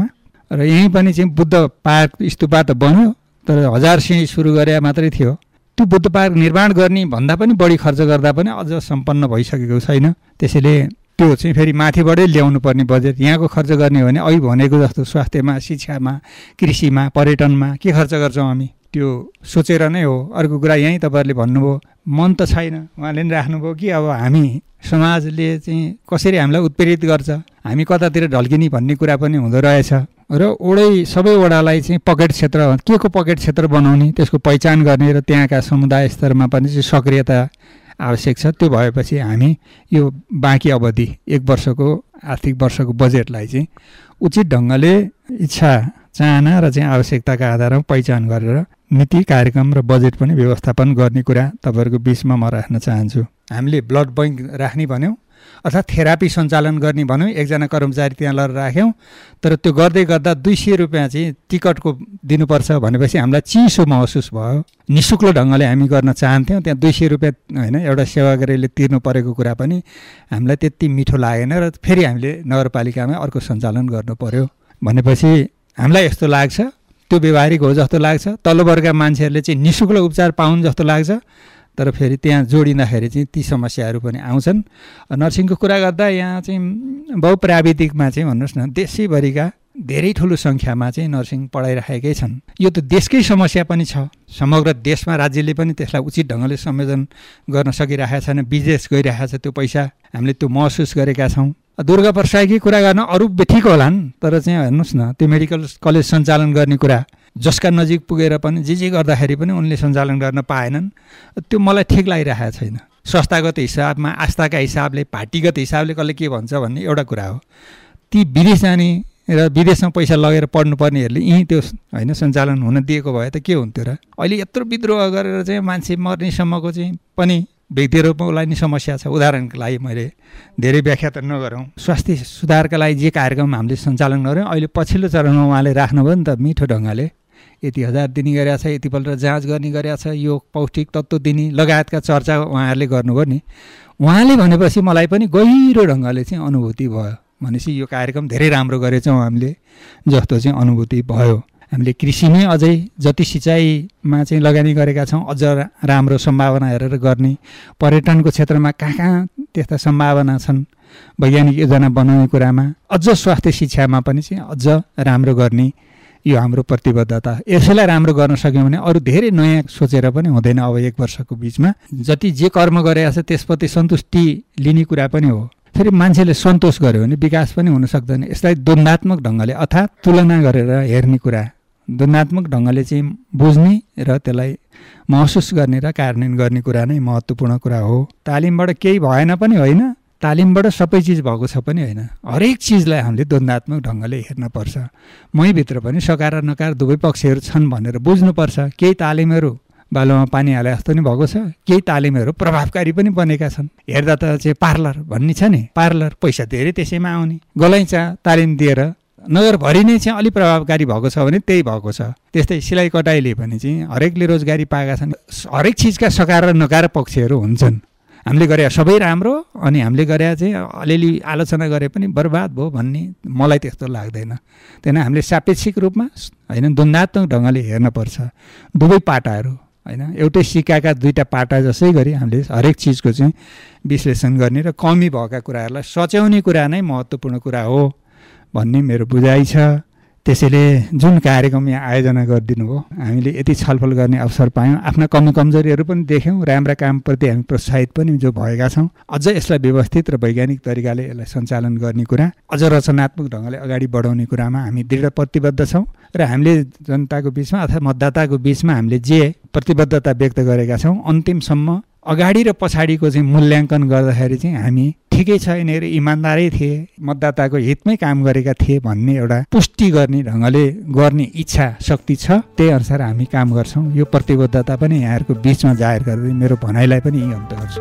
र यहीँ पनि चाहिँ बुद्ध पार्क स्तूपा त बन्यो, तर 1000 सिंह सुरु गरे मात्रै थियो। त्यो बुद्ध पार्क निर्माण गर्ने भन्दा पनि बढी खर्च गर्दा पनि अझ सम्पन्न भइसकेको छैन। त्यसैले त्यो चाहिँ फेरि माथिबाटै ल्याउनु पर्ने बजेट। यहाँको खर्च गर्ने हो भने अहिले भनेको जस्तो स्वास्थ्यमा, शिक्षामा, कृषिमा, पर्यटनमा के खर्च गर्छौँ हामी, त्यो सोचेर नै हो। अर्को कुरा यहीँ तपाईँहरूले भन्नुभयो मन त छैन, उहाँले नि राख्नुभयो कि अब हामी समाजले चाहिँ कसरी हामीलाई उत्प्रेरित गर्छ, हामी कतातिर ढल्किने भन्ने कुरा पनि हुँदो रहेछ। र सबै वडालाई चाहिँ पकेट क्षेत्र, के को पकेट क्षेत्र बनाउने, त्यसको पहिचान गर्ने र त्यहाँका समुदाय स्तरमा पनि चाहिँ सक्रियता आवश्यक छ। त्यो भएपछि हामी यो बाँकी अवधि 1 वर्षको आर्थिक वर्षको बजेटलाई चाहिँ उचित ढङ्गले इच्छा, चाहना र चाहिँ आवश्यकताका आधारमा पहिचान गरेर नीति, कार्यक्रम र बजेट पनि व्यवस्थापन गर्ने कुरा तपाईँहरूको बिचमा म राख्न चाहन्छु। हामीले ब्लड बैंक राख्ने भन्यौँ अर्थात् थेरापी सञ्चालन गर्ने भन्यौँ, एकजना कर्मचारी त्यहाँ लगेर राख्यौँ, तर त्यो गर्दै गर्दा 200 रुपियाँ चाहिँ टिकटको दिनुपर्छ भनेपछि हामीलाई चिसो महसुस भयो। निःशुल्क ढङ्गले हामी गर्न चाहन्थ्यौँ, त्यहाँ 200 रुपियाँ होइन एउटा सेवाग्राहीले तिर्नु परेको कुरा पनि हामीलाई त्यति मिठो लागेन र फेरि हामीले नगरपालिकामै अर्को सञ्चालन गर्नु पर्यो भनेपछि हामीलाई यस्तो लाग्छ, त्यो व्यवहारिक हो जस्तो लाग्छ। तल्लो वर्गका मान्छेहरूले चाहिँ निःशुल्क उपचार पाउन् जस्तो लाग्छ, तर फेरि त्यहाँ जोडिँदाखेरि चाहिँ ती समस्याहरू पनि आउँछन्। नर्सिङको कुरा गर्दा यहाँ चाहिँ बहुप्राविधिकमा चाहिँ भन्नुहोस् न देशैभरिका धेरै ठुलो सङ्ख्यामा चाहिँ नर्सिङ पढाइराखेकै छन्। यो त देशकै समस्या पनि छ, समग्र देशमा राज्यले पनि त्यसलाई उचित ढङ्गले संयोजन गर्न सकिरहेको छैन, विदेश गइरहेको छ त्यो पैसा, हामीले त्यो महसुस गरेका छौँ। दुर्गा प्रसाईकै कुरा गर्न अरू ठिक होलान्, तर चाहिँ हेर्नुहोस् न त्यो मेडिकल कलेज सञ्चालन गर्ने कुरा जसका नजिक पुगेर पनि जे गर्दाखेरि पनि उनले सञ्चालन गर्न पाएनन्, त्यो मलाई ठिक लागिरहेको छैन। संस्थागत हिसाबमा, आस्थाका हिसाबले, पार्टीगत हिसाबले कसले के भन्छ भन्ने एउटा कुरा हो। ती विदेश जाने र विदेशमा पैसा लगेर पढ्नुपर्नेहरूले यहीँ त्यो होइन सञ्चालन हुन दिएको भए त के हुन्थ्यो र। अहिले यत्रो विद्रोह गरेर चाहिँ मान्छे मर्नेसम्मको चाहिँ पनि व्यक्तिगत रूपमा उसलाई नि समस्या छ। उदाहरणको लागि मैले धेरै व्याख्या त नगरौँ, स्वास्थ्य सुधारका लागि जे कार्यक्रम हामीले सञ्चालन गऱ्यौँ अहिले पछिल्लो चरणमा उहाँले राख्नुभयो नि त मिठो ढङ्गले, यति 1000 दिने गरेको छ, यतिपल्ट जाँच गर्ने गरेको छ, यो पौष्टिक तत्त्व दिने लगायतका चर्चा उहाँहरूले गर्नुभयो नि। उहाँले भनेपछि मलाई पनि गहिरो ढङ्गले चाहिँ अनुभूति भयो, भनेपछि यो कार्यक्रम धेरै राम्रो गरेछौँ हामीले जस्तो चाहिँ अनुभूति भयो। हामीले कृषिमै अझै जति सिँचाइमा चाहिँ लगानी गरेका छौँ अझ राम्रो सम्भावना हेरेर गर्ने, पर्यटनको क्षेत्रमा कहाँ त्यस्ता सम्भावना छन् वैज्ञानिक योजना बनाउने कुरामा, अझ स्वास्थ्य शिक्षामा पनि चाहिँ अझ राम्रो गर्ने यो हाम्रो प्रतिबद्धता। यसैलाई राम्रो गर्न सक्यौँ भने अरू धेरै नयाँ सोचेर पनि हुँदैन। अब 1 वर्षको बिचमा जति जे कर्म गरेको छ त्यसप्रति सन्तुष्टि लिने कुरा पनि हो। फेरि मान्छेले सन्तोष गर्यो भने विकास पनि हुन सक्दैन। यसलाई द्वन्द्वात्मक ढङ्गले अर्थात् तुलना गरेर हेर्ने कुरा, द्वन्द्वात्मक ढङ्गले चाहिँ बुझ्ने र त्यसलाई महसुस गर्ने र कार्यान्वयन गर्ने कुरा नै महत्त्वपूर्ण कुरा हो। तालिमबाट केही भएन पनि होइन, तालिमबाट सबै चिज भएको छ पनि होइन। हरेक चिजलाई हामीले द्वन्द्वात्मक ढङ्गले हेर्नुपर्छ। मैभित्र पनि सकार र नकार दुवै पक्षहरू छन् भनेर बुझ्नुपर्छ। केही तालिमहरू बालोमा पानी हाले जस्तो नि भएको छ, केही तालिमहरू प्रभावकारी पनि बनेका छन्। हेर्दा त चाहिँ पार्लर भन्ने छ नि, पार्लर पैसा धेरै त्यसैमा आउने, गलैँचा तालिम दिएर नगरभरि नै चाहिँ अलिक प्रभावकारी भएको छ भने त्यही भएको छ। त्यस्तै सिलाइ कटाइले पनि चाहिँ हरेकले रोजगारी पाएका छन्। हरेक चिजका सकार र नकार पक्षहरू हुन्छन्। हामीले गरे सबै राम्रो अनि हामीले गरे चाहिँ अलिअलि आलोचना गरे पनि बर्बाद भयो भन्ने मलाई त्यस्तो लाग्दैन। त्यही हामीले सापेक्षिक रूपमा होइन द्वन्द्वात्मक ढङ्गले हेर्नुपर्छ। दुवै पाटाहरू होइन एउटै सिक्काका दुईटा पाटा जसै गरी हामीले हरेक चिजको चाहिँ विश्लेषण गर्ने र कमी भएका कुराहरूलाई सच्याउने कुरा नै महत्त्वपूर्ण कुरा हो भन्ने मेरो बुझाइ छ। त्यसैले जुन कार्यक्रम यहाँ आयोजना गरिदिनु भयो, हामीले यति छलफल गर्ने अवसर पायौँ, आफ्ना कमी कमजोरीहरू पनि देख्यौँ, राम्रा कामप्रति हामी प्रोत्साहित पनि जो भएका छौँ। अझ यसलाई व्यवस्थित र वैज्ञानिक तरिकाले यसलाई सञ्चालन गर्ने कुरा, अझ रचनात्मक ढङ्गले अगाडि बढाउने कुरामा हामी दृढ प्रतिबद्ध छौँ र हामीले जनताको बिचमा अथवा मतदाताको बिचमा हामीले जे प्रतिबद्धता व्यक्त गरेका छौँ अन्तिमसम्म अगाडि र पछाडिको चाहिँ मूल्याङ्कन गर्दाखेरि चाहिँ हामी ठिकै छ यिनीहरू इमान्दारै थिए, मतदाताको हितमै काम गरेका थिए भन्ने एउटा पुष्टि गर्ने ढङ्गले गर्ने इच्छा शक्ति छ। त्यही अनुसार हामी काम गर्छौँ। यो प्रतिबद्धता पनि यहाँहरूको बिचमा जाहेर गर्दै मेरो भनाइलाई पनि यही अन्त गर्छु।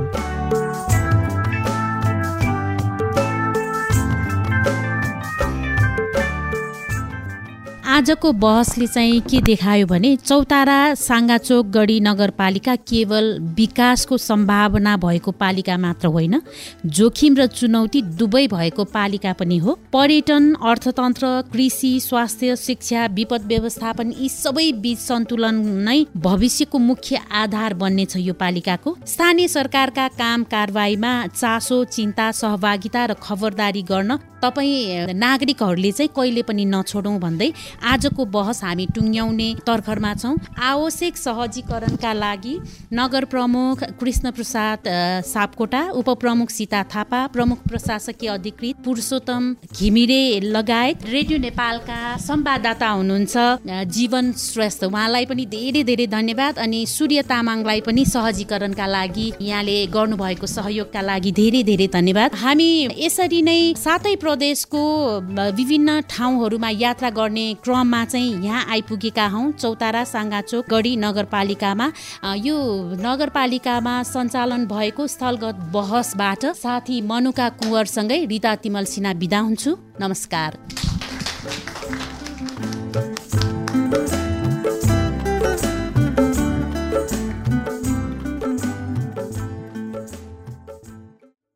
आजको बहसले चाहिँ के देखायो भने चौतारा साङ्गाचोक गढी नगरपालिका केवल विकासको सम्भावना भएको पालिका मात्र होइन, जोखिम र चुनौती दुवै भएको पालिका पनि हो। पर्यटन, अर्थतन्त्र, कृषि, स्वास्थ्य, शिक्षा, विपद व्यवस्थापन यी सबै बीच सन्तुलन नै भविष्यको मुख्य आधार बन्नेछ यो पालिकाको। स्थानीय सरकारका काम कारबाहीमा चासो, चिन्ता, सहभागिता र खबरदारी गर्न तपाईँ नागरिकहरूले चाहिँ कहिले पनि नछोडौँ भन्दै आजको बहस हामी टुङ्ग्याउने तर्खरमा छौँ। आवश्यक सहजीकरणका लागि नगर प्रमुख कृष्ण प्रसाद सापकोटा, उपप्रमुख सीता थापा, प्रमुख प्रशासकीय अधिकृत पुरुषोत्तम घिमिरे लगायत रेडियो नेपालका संवाददाता हुनुहुन्छ जीवन श्रेष्ठ, उहाँलाई पनि धेरै धेरै धन्यवाद। अनि सूर्य तामाङलाई पनि सहजीकरणका लागि यहाँले गर्नुभएको सहयोगका लागि धेरै धेरै धन्यवाद। हामी यसरी नै सातै प्रदेशको विभिन्न ठाउँहरूमा यात्रा गर्ने क्रममा चाहिँ यहाँ आइपुगेका हौँ। चौतारा साङ्गाचोक गढी नगरपालिकामा यो नगरपालिकामा सञ्चालन भएको स्थलगत बहसबाट साथी मनुका कुँवरसँगै रिता तिमल सिन्हा बिदा हुन्छु। नमस्कार।